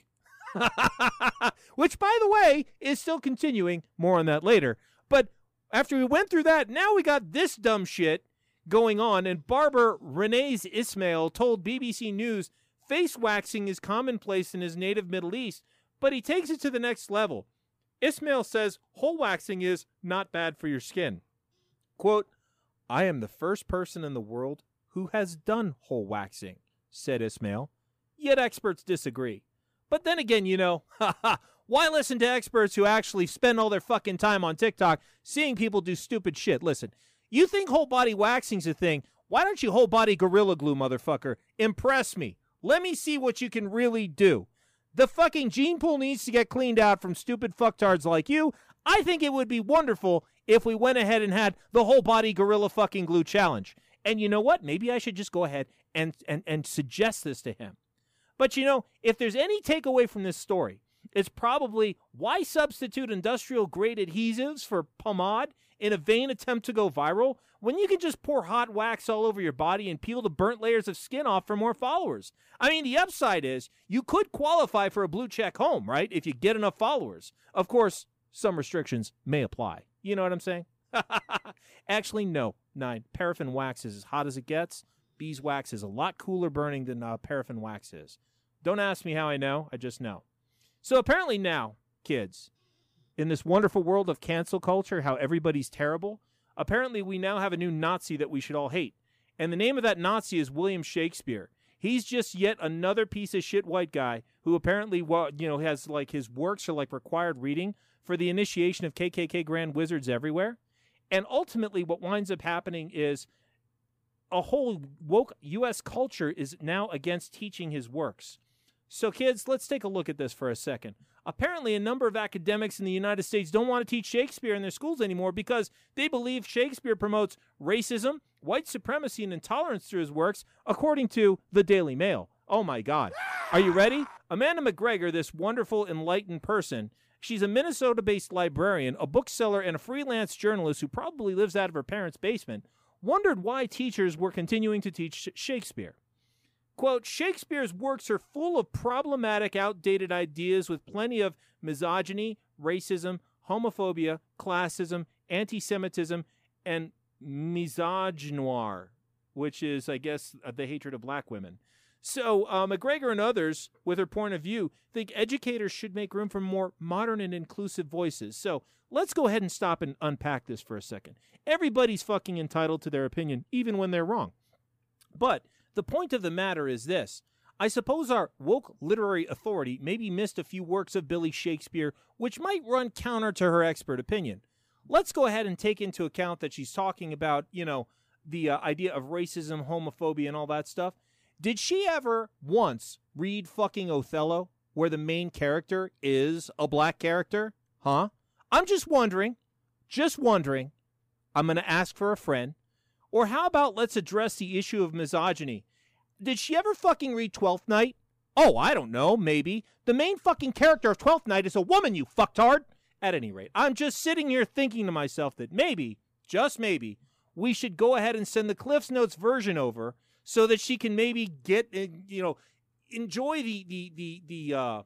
which, by the way, is still continuing, more on that later, but after we went through that, now we got this dumb shit going on, and barber Renee Ismail told B B C News face waxing is commonplace in his native Middle East, but he takes it to the next level. Ismail says whole waxing is not bad for your skin. Quote, I am the first person in the world who has done whole waxing, said Ismail, yet experts disagree. But then again, you know, why listen to experts who actually spend all their fucking time on TikTok seeing people do stupid shit? Listen, you think whole body waxing's a thing? Why don't you whole body Gorilla Glue, motherfucker? Impress me. Let me see what you can really do. The fucking gene pool needs to get cleaned out from stupid fucktards like you. I think it would be wonderful if we went ahead and had the whole body Gorilla fucking Glue challenge. And you know what? Maybe I should just go ahead and, and, and suggest this to him. But you know, if there's any takeaway from this story, it's probably why substitute industrial grade adhesives for pomade in a vain attempt to go viral when you can just pour hot wax all over your body and peel the burnt layers of skin off for more followers. I mean, the upside is you could qualify for a blue check home, right, if you get enough followers. Of course, some restrictions may apply. You know what I'm saying? Actually, no. Nine. Paraffin wax is as hot as it gets. Beeswax is a lot cooler burning than uh, paraffin wax is. Don't ask me how I know. I just know. So apparently now, kids, in this wonderful world of cancel culture, how everybody's terrible, apparently we now have a new Nazi that we should all hate. And the name of that Nazi is William Shakespeare. He's just yet another piece of shit white guy who apparently, you know, has like his works are like required reading for the initiation of K K K Grand Wizards everywhere. And ultimately what winds up happening is a whole woke U S culture is now against teaching his works. So kids, let's take a look at this for a second. Apparently, a number of academics in the United States don't want to teach Shakespeare in their schools anymore because they believe Shakespeare promotes racism, white supremacy, and intolerance through his works, according to the Daily Mail. Oh my God. Are you ready? Amanda McGregor, this wonderful, enlightened person, she's a Minnesota-based librarian, a bookseller, and a freelance journalist who probably lives out of her parents' basement, wondered why teachers were continuing to teach Shakespeare. Quote, Shakespeare's works are full of problematic, outdated ideas with plenty of misogyny, racism, homophobia, classism, anti-Semitism, and misogynoir, which is, I guess, uh, the hatred of black women. So uh, McGregor and others, with her point of view, think educators should make room for more modern and inclusive voices. So let's go ahead and stop and unpack this for a second. Everybody's fucking entitled to their opinion, even when they're wrong. But the point of the matter is this. I suppose our woke literary authority maybe missed a few works of Billy Shakespeare which might run counter to her expert opinion. Let's go ahead and take into account that she's talking about, you know, the uh, idea of racism, homophobia, and all that stuff. Did she ever once read fucking Othello, where the main character is a black character? Huh? I'm just wondering. Just wondering. I'm going to ask for a friend. Or how about let's address the issue of misogyny? Did she ever fucking read Twelfth Night? Oh, I don't know, maybe. The main fucking character of Twelfth Night is a woman, you fucktard. At any rate, I'm just sitting here thinking to myself that maybe, just maybe, we should go ahead and send the Cliff's Notes version over so that she can maybe get, you know, enjoy the, the, the, the, uh,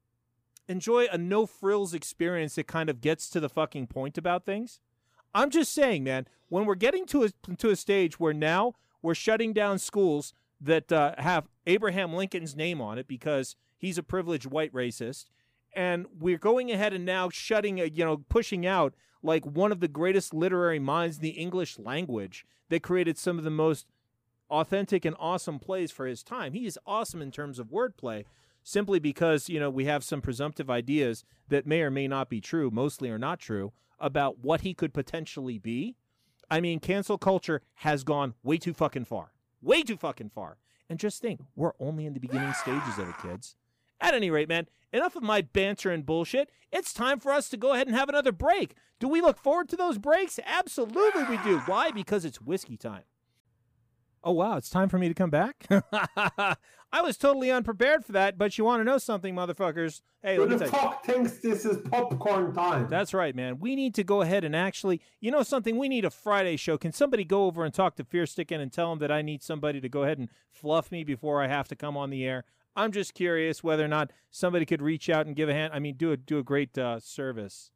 enjoy a no-frills experience that kind of gets to the fucking point about things. I'm just saying, man, when we're getting to a, to a stage where now we're shutting down schools that uh, have Abraham Lincoln's name on it because he's a privileged white racist, and we're going ahead and now shutting, uh, you know, pushing out like one of the greatest literary minds in the English language that created some of the most authentic and awesome plays for his time. He is awesome in terms of wordplay simply because, you know, we have some presumptive ideas that may or may not be true, mostly are not true, about what he could potentially be. I mean, cancel culture has gone way too fucking far. Way too fucking far. And just think, we're only in the beginning stages of it, kids. At any rate, man, enough of my banter and bullshit. It's time for us to go ahead and have another break. Do we look forward to those breaks? Absolutely we do. Why? Because it's whiskey time. Oh, wow, it's time for me to come back? I was totally unprepared for that, but you want to know something, motherfuckers? Hey, Who let me the tell you. fuck thinks this is popcorn time? That's right, man. We need to go ahead and actually, you know something? We need a Friday show. Can somebody go over and talk to Fear Stickin' and tell him that I need somebody to go ahead and fluff me before I have to come on the air? I'm just curious whether or not somebody could reach out and give a hand. I mean, do a, do a great uh, service.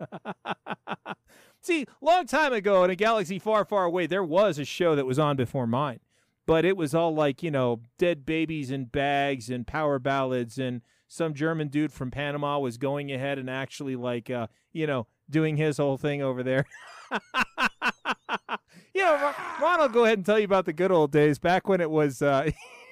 See, long time ago in a galaxy far, far away, there was a show that was on before mine. But it was all like, you know, dead babies in bags and power ballads, and some German dude from Panama was going ahead and actually, like, uh, you know, doing his whole thing over there. You know, Ron, Ron will go ahead and tell you about the good old days back when it was, uh,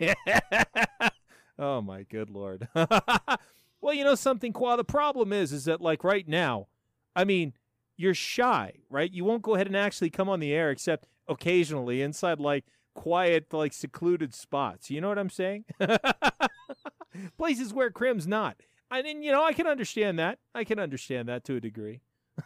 oh, my good Lord. Well, you know something, Qua, the problem is, is that, like, right now, I mean, you're shy, right? You won't go ahead and actually come on the air except occasionally inside, like, quiet, like, secluded spots. You know what I'm saying? Places where Crim's not. I mean, you know, I can understand that. I can understand that to a degree.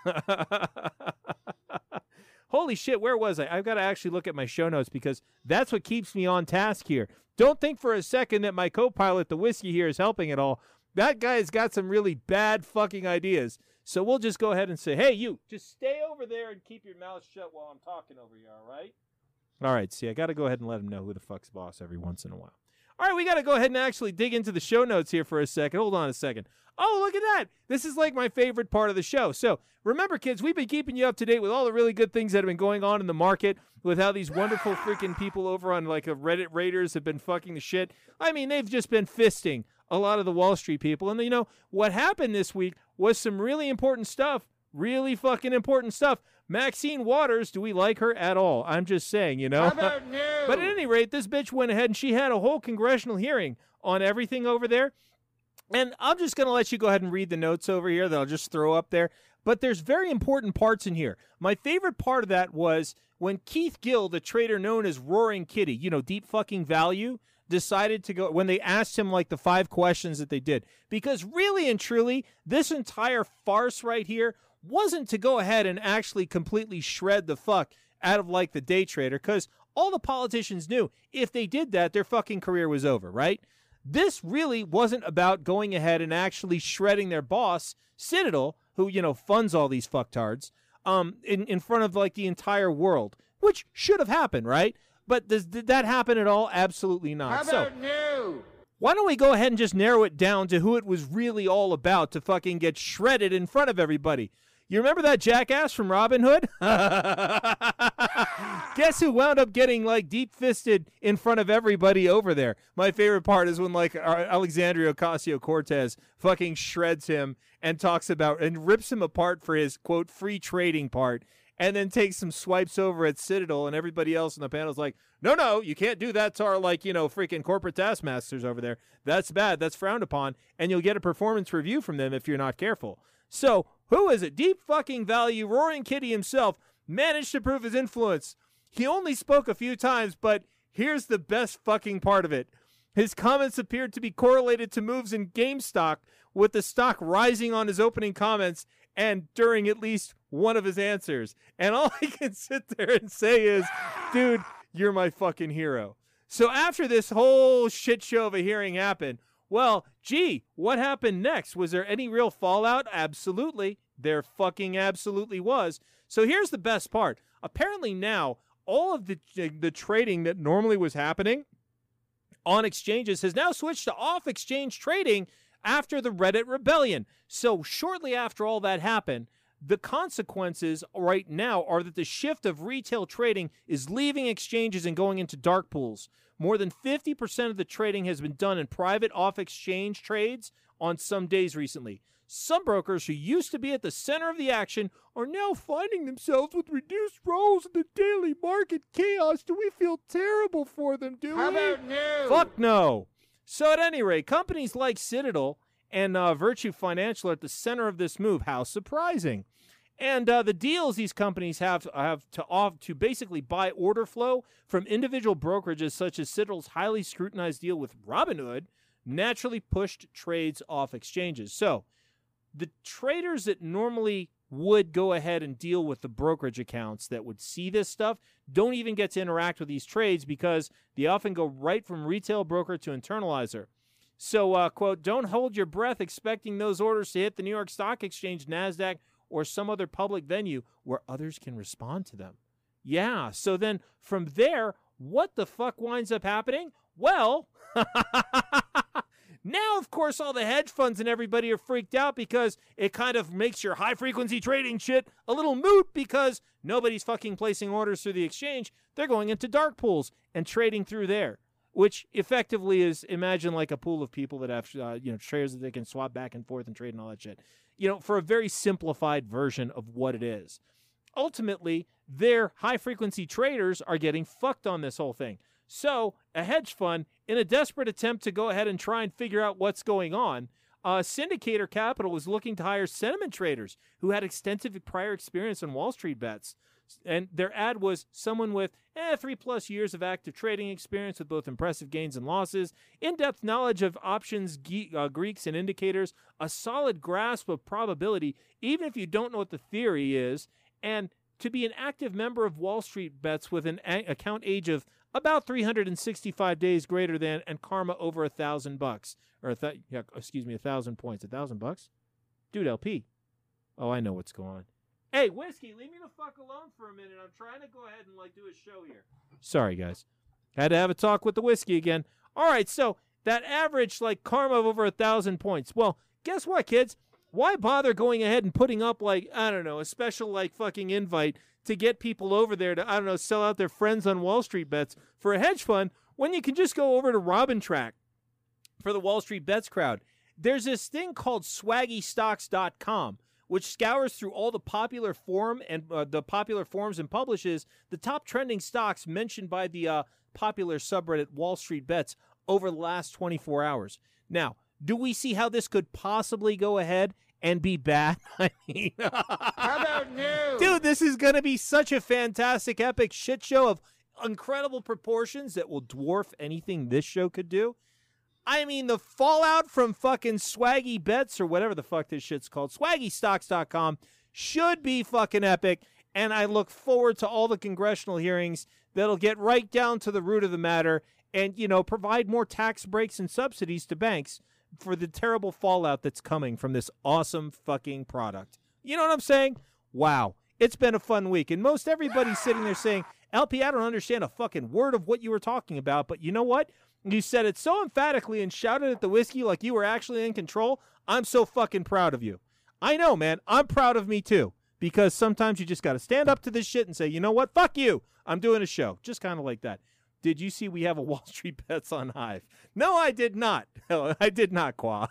Holy shit, where was I? I've got to actually look at my show notes because that's what keeps me on task here. Don't think for a second that my co-pilot, the whiskey here, is helping at all. That guy's got some really bad fucking ideas. So we'll just go ahead and say, hey, you, just stay over there and keep your mouth shut while I'm talking over you, all right? All right, see, I got to go ahead and let him know who the fuck's boss every once in a while. All right, we got to go ahead and actually dig into the show notes here for a second. Hold on a second. Oh, look at that. This is like my favorite part of the show. So remember, kids, we've been keeping you up to date with all the really good things that have been going on in the market, with how these wonderful freaking people over on like a Reddit Raiders have been fucking the shit. I mean, they've just been fisting a lot of the Wall Street people. And, you know, what happened this week was some really important stuff. Really fucking important stuff. Maxine Waters, do we like her at all? I'm just saying, you know. How about no? But at any rate, this bitch went ahead and she had a whole congressional hearing on everything over there. And I'm just going to let you go ahead and read the notes over here that I'll just throw up there. But there's very important parts in here. My favorite part of that was when Keith Gill, the trader known as Roaring Kitty, you know, deep fucking value, decided to go, when they asked him like the five questions that they did. Because really and truly, this entire farce right here wasn't to go ahead and actually completely shred the fuck out of like the day trader, because all the politicians knew if they did that, their fucking career was over, right? This really wasn't about going ahead and actually shredding their boss, Citadel, who, you know, funds all these fucktards, um, in, in front of like the entire world, which should have happened, right? But does, did that happen at all? Absolutely not. How So, about no? why don't we go ahead and just narrow it down to who it was really all about to fucking get shredded in front of everybody? You remember that jackass from Robin Hood? Guess who wound up getting, like, deep-fisted in front of everybody over there? My favorite part is when, like, Alexandria Ocasio-Cortez fucking shreds him and talks about and rips him apart for his, quote, free trading part, and then takes some swipes over at Citadel, and everybody else in the panel is like, no, no, you can't do that to our, like, you know, freaking corporate taskmasters over there. That's bad. That's frowned upon, and you'll get a performance review from them if you're not careful. So, who is it? Deep fucking value, Roaring Kitty himself managed to prove his influence. He only spoke a few times, but here's the best fucking part of it. His comments appeared to be correlated to moves in GameStop, with the stock rising on his opening comments and during at least one of his answers. And all I can sit there and say is, dude, you're my fucking hero. So after this whole shit show of a hearing happened, well, gee, what happened next? Was there any real fallout? Absolutely. There fucking absolutely was. So here's the best part. Apparently now, all of the the trading that normally was happening on exchanges has now switched to off-exchange trading after the Reddit rebellion. So shortly after all that happened, the consequences right now are that the shift of retail trading is leaving exchanges and going into dark pools. More than fifty percent of the trading has been done in private off-exchange trades on some days recently. Some brokers who used to be at the center of the action are now finding themselves with reduced roles in the daily market chaos. Do we feel terrible for them, do How we? about no? Fuck no. So at any rate, companies like Citadel and uh, Virtue Financial are at the center of this move. How surprising. And uh, the deals these companies have have to off to basically buy order flow from individual brokerages such as Citadel's highly scrutinized deal with Robinhood, naturally pushed trades off exchanges. So the traders that normally would go ahead and deal with the brokerage accounts that would see this stuff don't even get to interact with these trades because they often go right from retail broker to internalizer. So, uh, quote, don't hold your breath expecting those orders to hit the New York Stock Exchange, NASDAQ, or some other public venue where others can respond to them. Yeah, so then from there, what the fuck winds up happening? Well, now, of course, all the hedge funds and everybody are freaked out because it kind of makes your high-frequency trading shit a little moot because nobody's fucking placing orders through the exchange. They're going into dark pools and trading through there, which effectively is, imagine like a pool of people that have, uh, you know, traders that they can swap back and forth and trade and all that shit. You know, for a very simplified version of what it is. Ultimately, their high-frequency traders are getting fucked on this whole thing. So, a hedge fund, in a desperate attempt to go ahead and try and figure out what's going on, uh, Syndicator Capital was looking to hire sentiment traders who had extensive prior experience on Wall Street bets. And their ad was someone with eh, three-plus years of active trading experience with both impressive gains and losses, in-depth knowledge of options, ge- uh, Greeks, and indicators, a solid grasp of probability, even if you don't know what the theory is, and to be an active member of Wall Street bets with an a- account age of about three hundred sixty-five days greater than, and karma over a thousand bucks, or a th- yeah, excuse me, a thousand points, a thousand bucks, dude. L P. Oh, I know what's going on. Hey, Whiskey, leave me the fuck alone for a minute. I'm trying to go ahead and like do a show here. Sorry, guys, had to have a talk with the Whiskey again. All right, so that average like karma of over a thousand points. Well, guess what, kids? Why bother going ahead and putting up like I don't know a special like fucking invite to get people over there to, I don't know, sell out their friends on Wall Street bets for a hedge fund when you can just go over to Robin Track for the Wall Street bets crowd? There's this thing called swaggy stocks dot com, which scours through all the popular forum and uh, the popular forums and publishes the top trending stocks mentioned by the uh, popular subreddit Wall Street Bets over the last twenty-four hours. Now, do we see how this could possibly go ahead and be bad? I mean, How about no? dude, this is going to be such a fantastic, epic shit show of incredible proportions that will dwarf anything this show could do. I mean, the fallout from fucking Swaggy Bets or whatever the fuck this shit's called, swaggy stocks dot com, should be fucking epic. And I look forward to all the congressional hearings that'll get right down to the root of the matter and, you know, provide more tax breaks and subsidies to banks for the terrible fallout that's coming from this awesome fucking product. You know what I'm saying? Wow. It's been a fun week. And most everybody's sitting there saying, L P, I don't understand a fucking word of what you were talking about. But you know what? You said it so emphatically and shouted at the Whiskey like you were actually in control. I'm so fucking proud of you. I know, man. I'm proud of me, too. Because sometimes you just got to stand up to this shit and say, you know what? Fuck you. I'm doing a show. Just kind of like that. Did you see we have a Wall Street Bets on Hive? No, I did not. I did not, Qua.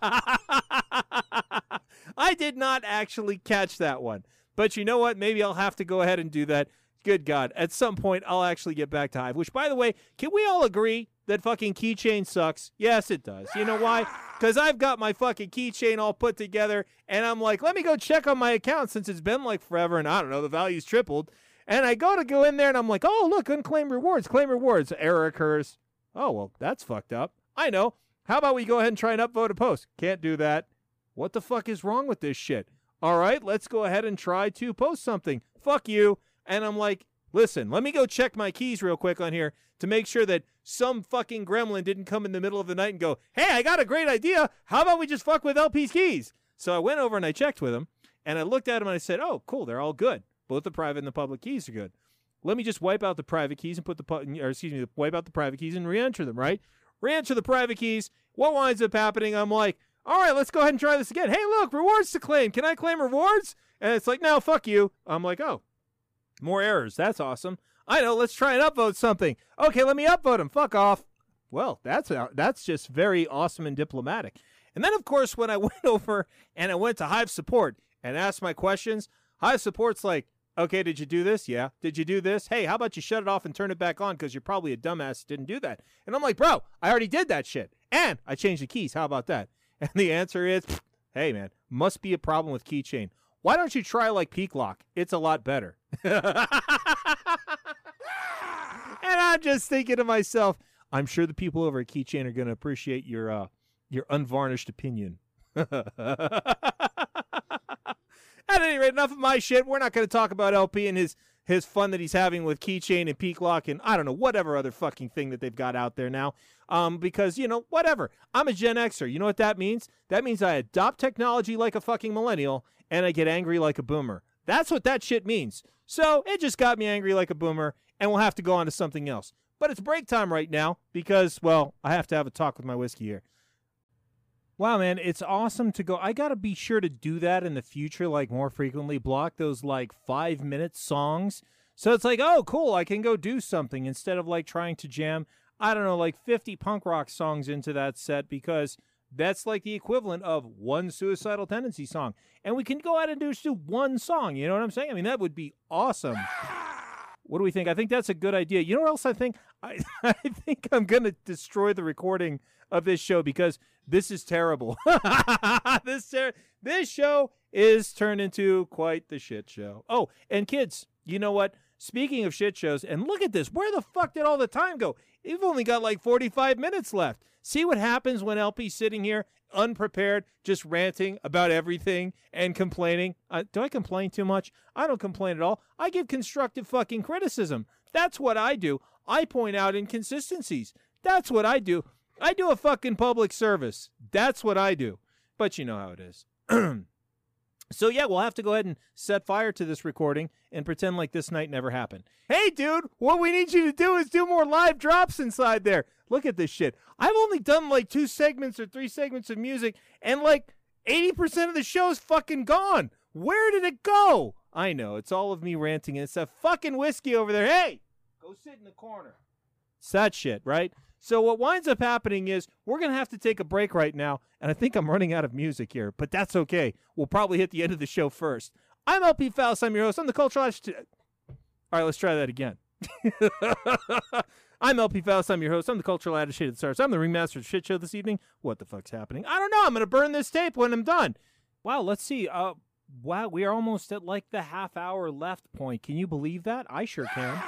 I did not actually catch that one. But you know what? Maybe I'll have to go ahead and do that. Good God. At some point, I'll actually get back to Hive. Which, by the way, can we all agree that fucking Keychain sucks? Yes, it does. You know why? Because I've got my fucking Keychain all put together, and I'm like, let me go check on my account since it's been like forever, and I don't know, the value's tripled. And I go to go in there, and I'm like, oh, look, unclaimed rewards, claim rewards. Error occurs. Oh, well, that's fucked up. I know. How about we go ahead and try and upvote a post? Can't do that. What the fuck is wrong with this shit? All right, let's go ahead and try to post something. Fuck you. And I'm like, listen, let me go check my keys real quick on here to make sure that some fucking gremlin didn't come in the middle of the night and go, hey, I got a great idea. How about we just fuck with L P's keys? So I went over and I checked with him, and I looked at him and I said, oh, cool, they're all good. Both the private and the public keys are good. Let me just wipe out the private keys and put the, pu- or excuse me, wipe out the private keys and re-enter them, right? Re-enter the private keys. What winds up happening? I'm like, all right, let's go ahead and try this again. Hey, look, rewards to claim. Can I claim rewards? And it's like, no, fuck you. I'm like, oh, more errors. That's awesome. I know. Let's try and upvote something. Okay, let me upvote them. Fuck off. Well, that's uh, that's just very awesome and diplomatic. And then, of course, when I went over and I went to Hive Support and asked my questions, Hive Support's like, okay, did you do this? Yeah. Did you do this? Hey, how about you shut it off and turn it back on because you're probably a dumbass that didn't do that. And I'm like, bro, I already did that shit. And I changed the keys. How about that? And the answer is, hey, man, must be a problem with Keychain. Why don't you try like Peak Lock? It's a lot better. And I'm just thinking to myself, I'm sure the people over at Keychain are going to appreciate your uh, your unvarnished opinion. At any rate, enough of my shit. We're not going to talk about L P and his his fun that he's having with Keychain and Peak Lock and I don't know, whatever other fucking thing that they've got out there now. Um, because, you know, whatever. I'm a Gen Xer. You know what that means? That means I adopt technology like a fucking millennial and I get angry like a boomer. That's what that shit means. So it just got me angry like a boomer, and we'll have to go on to something else. But it's break time right now because, well, I have to have a talk with my whiskey here. Wow, man, it's awesome to go. I got to be sure to do that in the future, like more frequently, block those like five-minute songs. So it's like, oh, cool, I can go do something instead of like trying to jam, I don't know, like fifty punk rock songs into that set because that's like the equivalent of one Suicidal Tendency song. And we can go ahead and do just do one song, you know what I'm saying? I mean, that would be awesome. What do we think? I think that's a good idea. You know what else I think? I, I think I'm going to destroy the recording of this show because this is terrible. this ter- this show is turned into quite the shit show. Oh, and kids, you know what? Speaking of shit shows, and look at this. Where the fuck did all the time go? You've only got like forty-five minutes left. See what happens when L P's sitting here unprepared, just ranting about everything and complaining. Uh, do I complain too much? I don't complain at all. I give constructive fucking criticism. That's what I do. I point out inconsistencies. That's what I do. I do a fucking public service. That's what I do. But you know how it is. So, yeah, we'll have to go ahead and set fire to this recording and pretend like this night never happened. Hey, dude, what we need you to do is do more live drops inside there. Look at this shit. I've only done like two segments or three segments of music, and like eighty percent of the show's fucking gone. Where did it go? I know, it's all of me ranting. It's a fucking whiskey over there. Hey, go sit in the corner. It's that shit, right? So what winds up happening is we're going to have to take a break right now, and I think I'm running out of music here, but that's okay. We'll probably hit the end of the show first. I'm L P Faust. I'm your host. I'm the cultural... All right, let's try that again. I'm L P Faust. I'm your host. I'm the cultural attaché that starts. I'm the ringmaster of shit show this evening. What the fuck's happening? I don't know. I'm going to burn this tape when I'm done. Wow, let's see. Uh, wow, we are almost at like the half hour left point. Can you believe that? I sure can.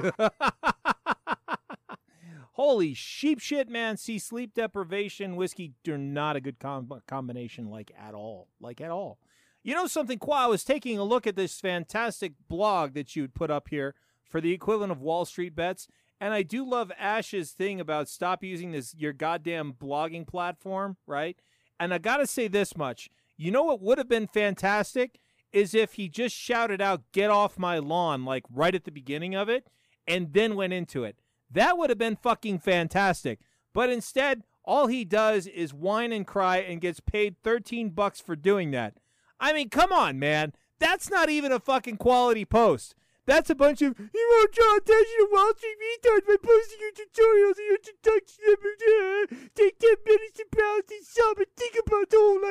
Holy sheep shit, man. See, sleep deprivation, whiskey, they're not a good com- combination, like, at all. Like, at all. You know something, Qua? I was taking a look at this fantastic blog that you would put up here for the equivalent of Wall Street Bets, and I do love Ash's thing about stop using this your goddamn blogging platform, right? And I gotta say this much. You know what would have been fantastic is if he just shouted out, "Get off my lawn," like, right at the beginning of it, and then went into it. That would have been fucking fantastic. But instead, all he does is whine and cry and gets paid thirteen bucks for doing that. I mean, come on, man. That's not even a fucking quality post. That's a bunch of, you won't draw attention to Wall Street retards by posting your tutorials and your introduction. Take ten minutes to browse and shop and think about the whole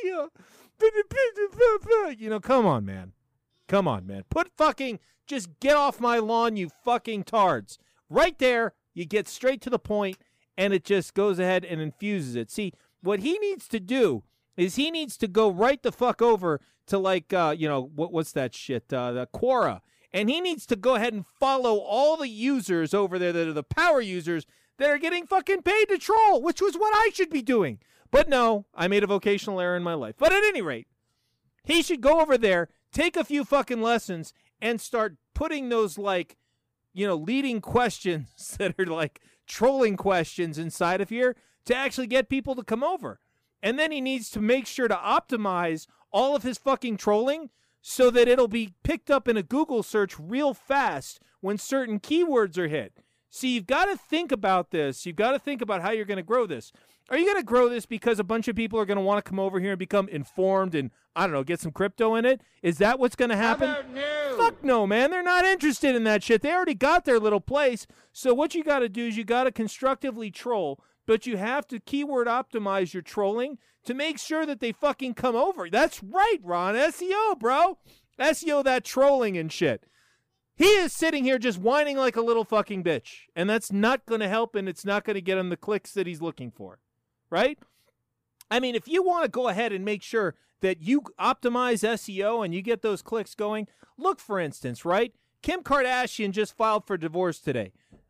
idea. You know, come on, man. Come on, man. Put fucking, just get off my lawn, you fucking tards. Right there, you get straight to the point, and it just goes ahead and infuses it. See, what he needs to do is he needs to go right the fuck over to, like, uh, you know, what what's that shit, uh, the Quora, and he needs to go ahead and follow all the users over there that are the power users that are getting fucking paid to troll, which was what I should be doing. But no, I made a vocational error in my life. But at any rate, he should go over there, take a few fucking lessons, and start putting those, like, you know, leading questions that are like trolling questions inside of here to actually get people to come over. And then he needs to make sure to optimize all of his fucking trolling so that it'll be picked up in a Google search real fast when certain keywords are hit. See, you've got to think about this. You've got to think about how you're going to grow this. Are you going to grow this because a bunch of people are going to want to come over here and become informed and, I don't know, get some crypto in it? Is that what's going to happen? How about no? Fuck no, man. They're not interested in that shit. They already got their little place. So what you got to do is you got to constructively troll, but you have to keyword optimize your trolling to make sure that they fucking come over. That's right, Ron. S E O, bro. S E O that trolling and shit. He is sitting here just whining like a little fucking bitch, and that's not going to help, and it's not going to get him the clicks that he's looking for. Right? I mean, if you want to go ahead and make sure that you optimize S E O and you get those clicks going, look, for instance, right? Kim Kardashian just filed for divorce today.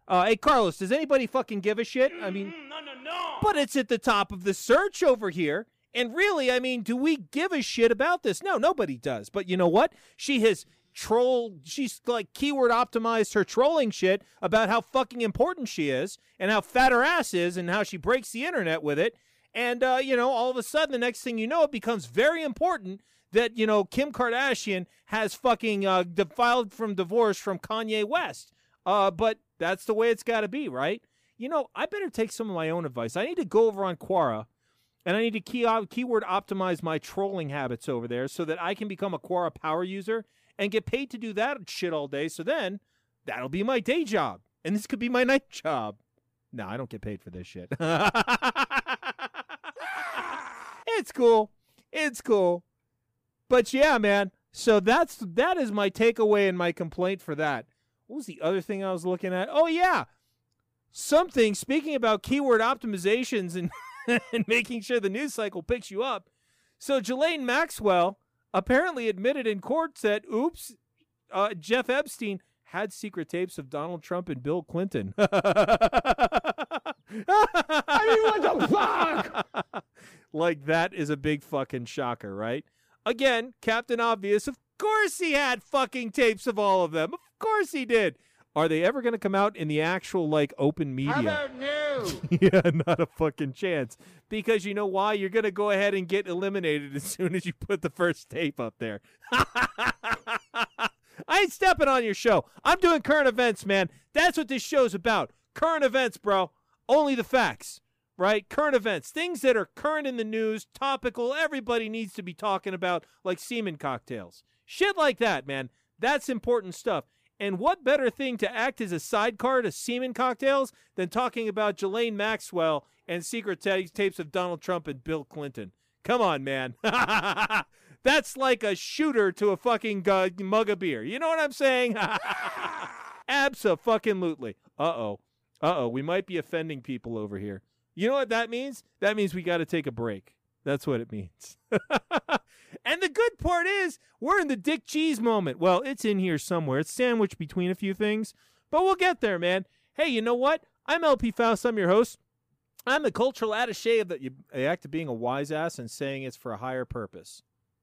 Uh, hey, Carlos, does anybody fucking give a shit? I mean, no, no, no. But it's at the top of the search over here. And really, I mean, do we give a shit about this? No, nobody does. But you know what? She has trolled, she's like keyword optimized her trolling shit about how fucking important she is and how fat her ass is and how she breaks the internet with it. And, uh, you know, all of a sudden, the next thing you know, it becomes very important that, you know, Kim Kardashian has fucking uh, filed from divorce from Kanye West. Uh, but that's the way it's got to be, right? You know, I better take some of my own advice. I need to go over on Quora, and I need to key out, keyword optimize my trolling habits over there so that I can become a Quora power user and get paid to do that shit all day. So then that'll be my day job, and this could be my night job. No, I don't get paid for this shit. It's cool. It's cool. But yeah, man. So that's that is my takeaway and my complaint for that. What was the other thing I was looking at? Oh, yeah. Something, speaking about keyword optimizations and, and making sure the news cycle picks you up. So Ghislaine Maxwell apparently admitted in court that, oops, uh, Jeff Epstein had secret tapes of Donald Trump and Bill Clinton. I mean, what the fuck? Like, that is a big fucking shocker, right? Again, Captain Obvious, of course he had fucking tapes of all of them. Of course he did. Are they ever going to come out in the actual, like, open media? How about new? Yeah, not a fucking chance. Because you know why? You're going to go ahead and get eliminated as soon as you put the first tape up there. I ain't stepping on your show. I'm doing current events, man. That's what this show's about. Current events, bro. Only the facts, right? Current events. Things that are current in the news, topical, everybody needs to be talking about, like semen cocktails. Shit like that, man. That's important stuff. And what better thing to act as a sidecar to semen cocktails than talking about Ghislaine Maxwell and secret ta- tapes of Donald Trump and Bill Clinton? Come on, man. That's like a shooter to a fucking uh, mug of beer. You know what I'm saying? Abso-fucking-lutely. Uh-oh. Uh-oh. We might be offending people over here. You know what that means? That means we got to take a break. That's what it means. And the good part is we're in the Dick Cheese moment. Well, it's in here somewhere. It's sandwiched between a few things, but we'll get there, man. Hey, you know what? I'm L P Faust. I'm your host. I'm the cultural attaché of the you, the act of being a wise ass and saying it's for a higher purpose.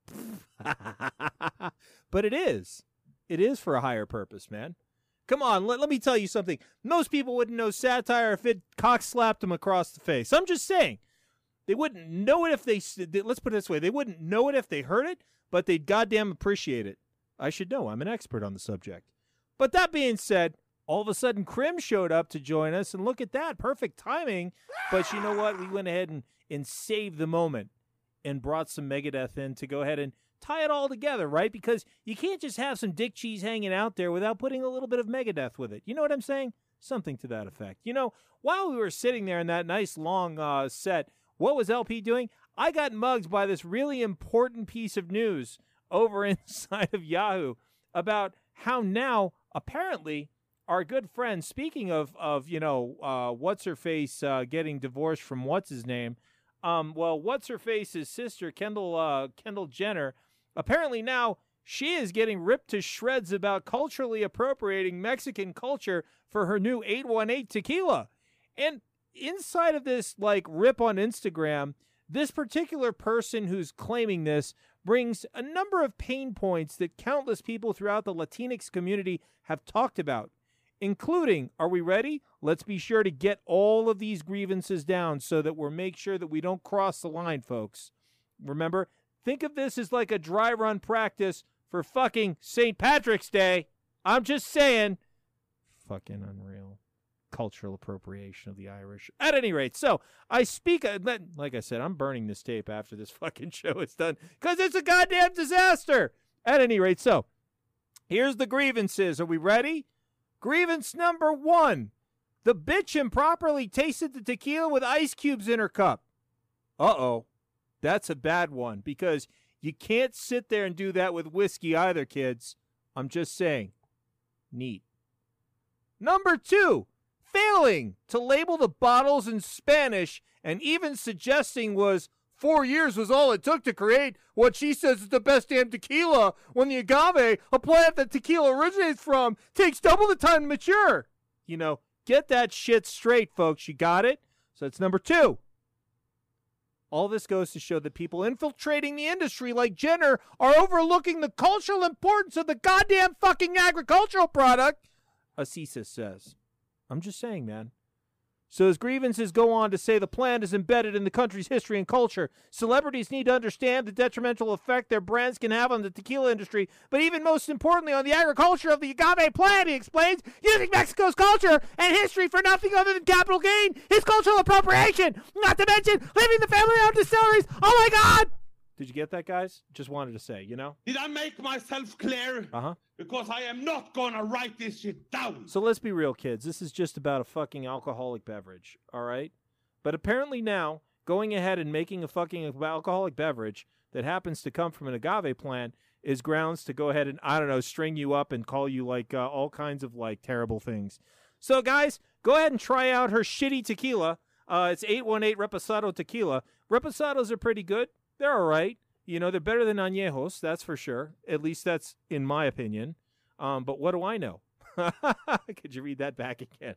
But it is. It is for a higher purpose, man. Come on, let, let me tell you something. Most people wouldn't know satire if it cock slapped them across the face. I'm just saying. They wouldn't know it if they, let's put it this way, they wouldn't know it if they heard it, but they'd goddamn appreciate it. I should know. I'm an expert on the subject. But that being said, all of a sudden, Krim showed up to join us, and look at that. Perfect timing. But you know what? We went ahead and, and saved the moment and brought some Megadeth in to go ahead and tie it all together, right? Because you can't just have some Dick Cheese hanging out there without putting a little bit of Megadeth with it. You know what I'm saying? Something to that effect. You know, while we were sitting there in that nice long uh, set, what was L P doing? I got mugged by this really important piece of news over inside of Yahoo about how now, apparently, our good friend, speaking of, of you know, uh, what's-her-face uh, getting divorced from what's-his-name, um, well, what's-her-face's sister, Kendall, uh, Kendall Jenner, apparently now she is getting ripped to shreds about culturally appropriating Mexican culture for her new eight one eight tequila. And inside of this, like, rip on Instagram, this particular person who's claiming this brings a number of pain points that countless people throughout the Latinx community have talked about, including, are we ready? Let's be sure to get all of these grievances down so that we'll make sure that we don't cross the line, folks. Remember, think of this as like a dry run practice for fucking Saint Patrick's Day. I'm just saying. Fucking unreal. Cultural appropriation of the Irish. At any rate, so I speak, uh, like I said, I'm burning this tape after this fucking show is done because it's a goddamn disaster. At any rate, so here's the grievances. Are we ready? Grievance number one. The bitch improperly tasted the tequila with ice cubes in her cup. Uh-oh. That's a bad one because you can't sit there and do that with whiskey either, kids. I'm just saying. Neat. Number two. Failing to label the bottles in Spanish and even suggesting was four years was all it took to create what she says is the best damn tequila when the agave, a plant that tequila originates from, takes double the time to mature. You know, Get that shit straight, folks. You got it? So that's number two. All this goes to show that people infiltrating the industry like Jenner are overlooking the cultural importance of the goddamn fucking agricultural product, Assisa says. I'm just saying, man. So his grievances go on to say the plant is embedded in the country's history and culture. Celebrities need to understand the detrimental effect their brands can have on the tequila industry, but even most importantly on the agriculture of the agave plant, he explains. Using Mexico's culture and history for nothing other than capital gain is cultural appropriation, not to mention leaving the family-owned distilleries. Oh my God! Did you get that, guys? Just wanted to say, you know? Did I make myself clear? Uh-huh. Because I am not gonna write this shit down. So let's be real, kids. This is just about a fucking alcoholic beverage, all right? But apparently now, going ahead and making a fucking alcoholic beverage that happens to come from an agave plant is grounds to go ahead and, I don't know, string you up and call you, like, uh, all kinds of, like, terrible things. So, guys, go ahead and try out her shitty tequila. Uh, it's eight one eight Reposado Tequila. Reposados are pretty good. They're all right. You know, they're better than añejos, that's for sure. At least that's in my opinion. Um, but what do I know? Could you read that back again?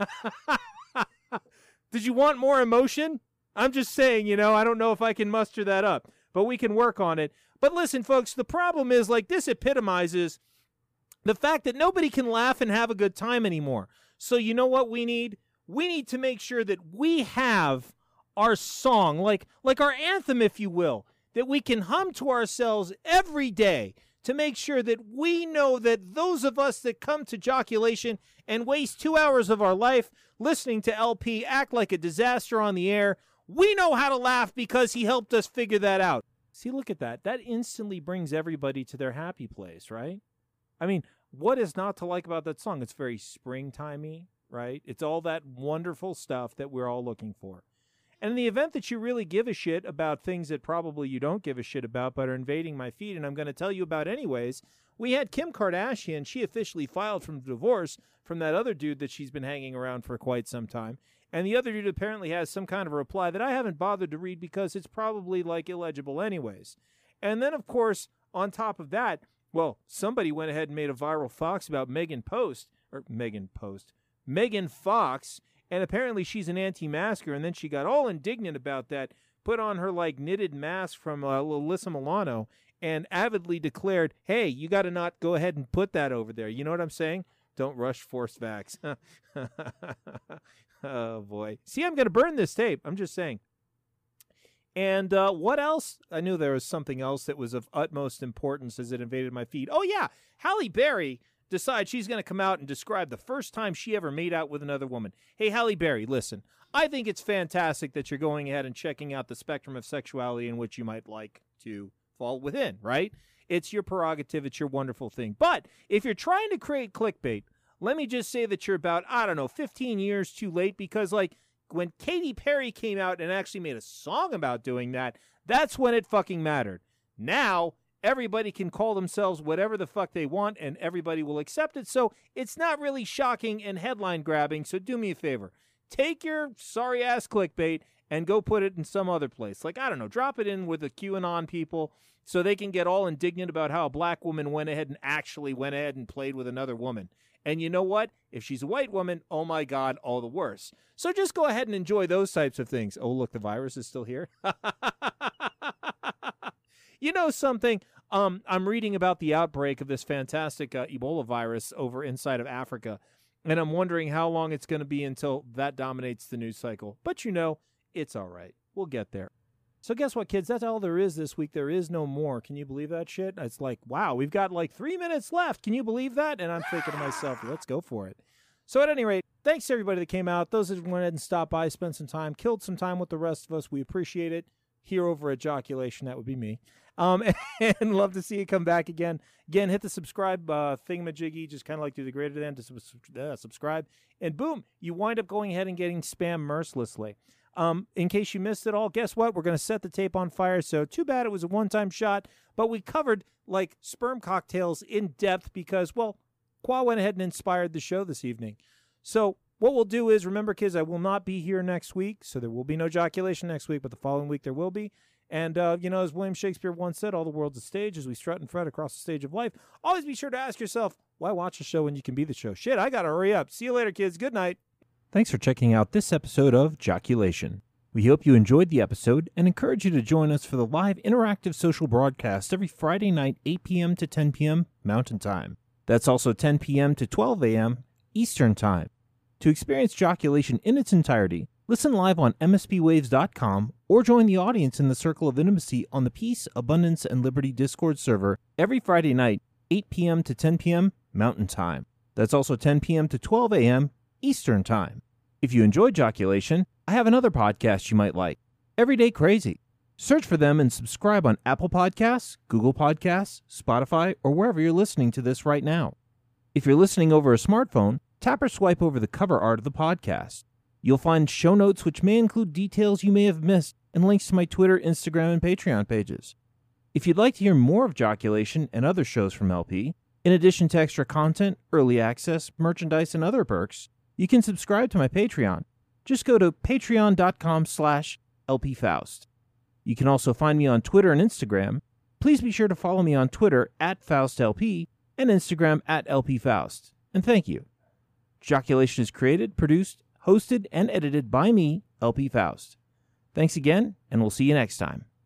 Did you want more emotion? I'm just saying, you know, I don't know if I can muster that up, but we can work on it. But listen, folks, the problem is, like, this epitomizes the fact that nobody can laugh and have a good time anymore. So you know what we need? We need to make sure that we have our song, like like our anthem, if you will, that we can hum to ourselves every day to make sure that we know that those of us that come to Joculation and waste two hours of our life listening to L P act like a disaster on the air, we know how to laugh because he helped us figure that out. See, look at that. That instantly brings everybody to their happy place, right? I mean, what is not to like about that song? It's very springtimey, right? It's all that wonderful stuff that we're all looking for. And in the event that you really give a shit about things that probably you don't give a shit about but are invading my feed and I'm going to tell you about anyways, we had Kim Kardashian. She officially filed for divorce from that other dude that she's been hanging around for quite some time. And the other dude apparently has some kind of a reply that I haven't bothered to read because it's probably, like, illegible anyways. And then, of course, on top of that, well, somebody went ahead and made a viral fox about Megan Post, or Megan Post, Megan Fox. And apparently she's an anti-masker, and then she got all indignant about that, put on her, like, knitted mask from uh, Alyssa Milano, and avidly declared, hey, you got to not go ahead and put that over there. You know what I'm saying? Don't rush forced vax. Oh, boy. See, I'm going to burn this tape. I'm just saying. And uh, what else? I knew there was something else that was of utmost importance as it invaded my feed. Oh, yeah. Halle Berry decides she's going to come out and describe the first time she ever made out with another woman. Hey, Halle Berry, listen, I think it's fantastic that you're going ahead and checking out the spectrum of sexuality in which you might like to fall within, right? It's your prerogative. It's your wonderful thing. But if you're trying to create clickbait, let me just say that you're about, I don't know, fifteen years too late because, like, when Katy Perry came out and actually made a song about doing that, that's when it fucking mattered. Now, everybody can call themselves whatever the fuck they want, and everybody will accept it. So it's not really shocking and headline grabbing. So do me a favor. Take your sorry-ass clickbait and go put it in some other place. Like, I don't know, drop it in with the QAnon people so they can get all indignant about how a black woman went ahead and actually went ahead and played with another woman. And you know what? If she's a white woman, oh my God, all the worse. So just go ahead and enjoy those types of things. Oh, look, the virus is still here. You know something? Um, I'm reading about the outbreak of this fantastic uh, Ebola virus over inside of Africa, and I'm wondering how long it's going to be until that dominates the news cycle. But you know, it's all right. We'll get there. So guess what, kids? That's all there is this week. There is no more. Can you believe that shit? It's like, wow, we've got like three minutes left. Can you believe that? And I'm thinking to myself, let's go for it. So at any rate, thanks to everybody that came out. Those that went ahead and stopped by, spent some time, killed some time with the rest of us. We appreciate it. Here over at Joculation, that would be me. Um, and love to see you come back again. Again, hit the subscribe uh, thingamajiggy. Just kind of like do the greater than to sub- uh, subscribe. And boom, you wind up going ahead and getting spam mercilessly. Um, in case you missed it all, guess what? We're going to set the tape on fire. So too bad it was a one-time shot. But we covered like sperm cocktails in depth because, well, Qua went ahead and inspired the show this evening. So what we'll do is, remember, kids, I will not be here next week. So there will be no Joculation next week, but the following week there will be. And, uh, you know, as William Shakespeare once said, all the world's a stage as we strut and fret across the stage of life. Always be sure to ask yourself, why watch a show when you can be the show? Shit, I got to hurry up. See you later, kids. Good night. Thanks for checking out this episode of Joculation. We hope you enjoyed the episode and encourage you to join us for the live interactive social broadcast every Friday night, eight p.m. to ten p.m. Mountain Time. That's also ten p.m. to twelve a.m. Eastern Time. To experience Joculation in its entirety, listen live on m s p waves dot com or join the audience in the Circle of Intimacy on the Peace, Abundance, and Liberty Discord server every Friday night, eight p.m. to ten p.m. Mountain Time. That's also ten p.m. to twelve a.m. Eastern Time. If you enjoyed Joculation, I have another podcast you might like, Everyday Crazy. Search for them and subscribe on Apple Podcasts, Google Podcasts, Spotify, or wherever you're listening to this right now. If you're listening over a smartphone, tap or swipe over the cover art of the podcast. You'll find show notes which may include details you may have missed and links to my Twitter, Instagram, and Patreon pages. If you'd like to hear more of Joculation and other shows from L P, in addition to extra content, early access, merchandise, and other perks, you can subscribe to my Patreon. Just go to patreon.com slash lpfaust. You can also find me on Twitter and Instagram. Please be sure to follow me on Twitter at FaustLP and Instagram at lpfaust. And thank you. Joculation is created, produced, hosted, and edited by me, L P Faust. Thanks again, and we'll see you next time.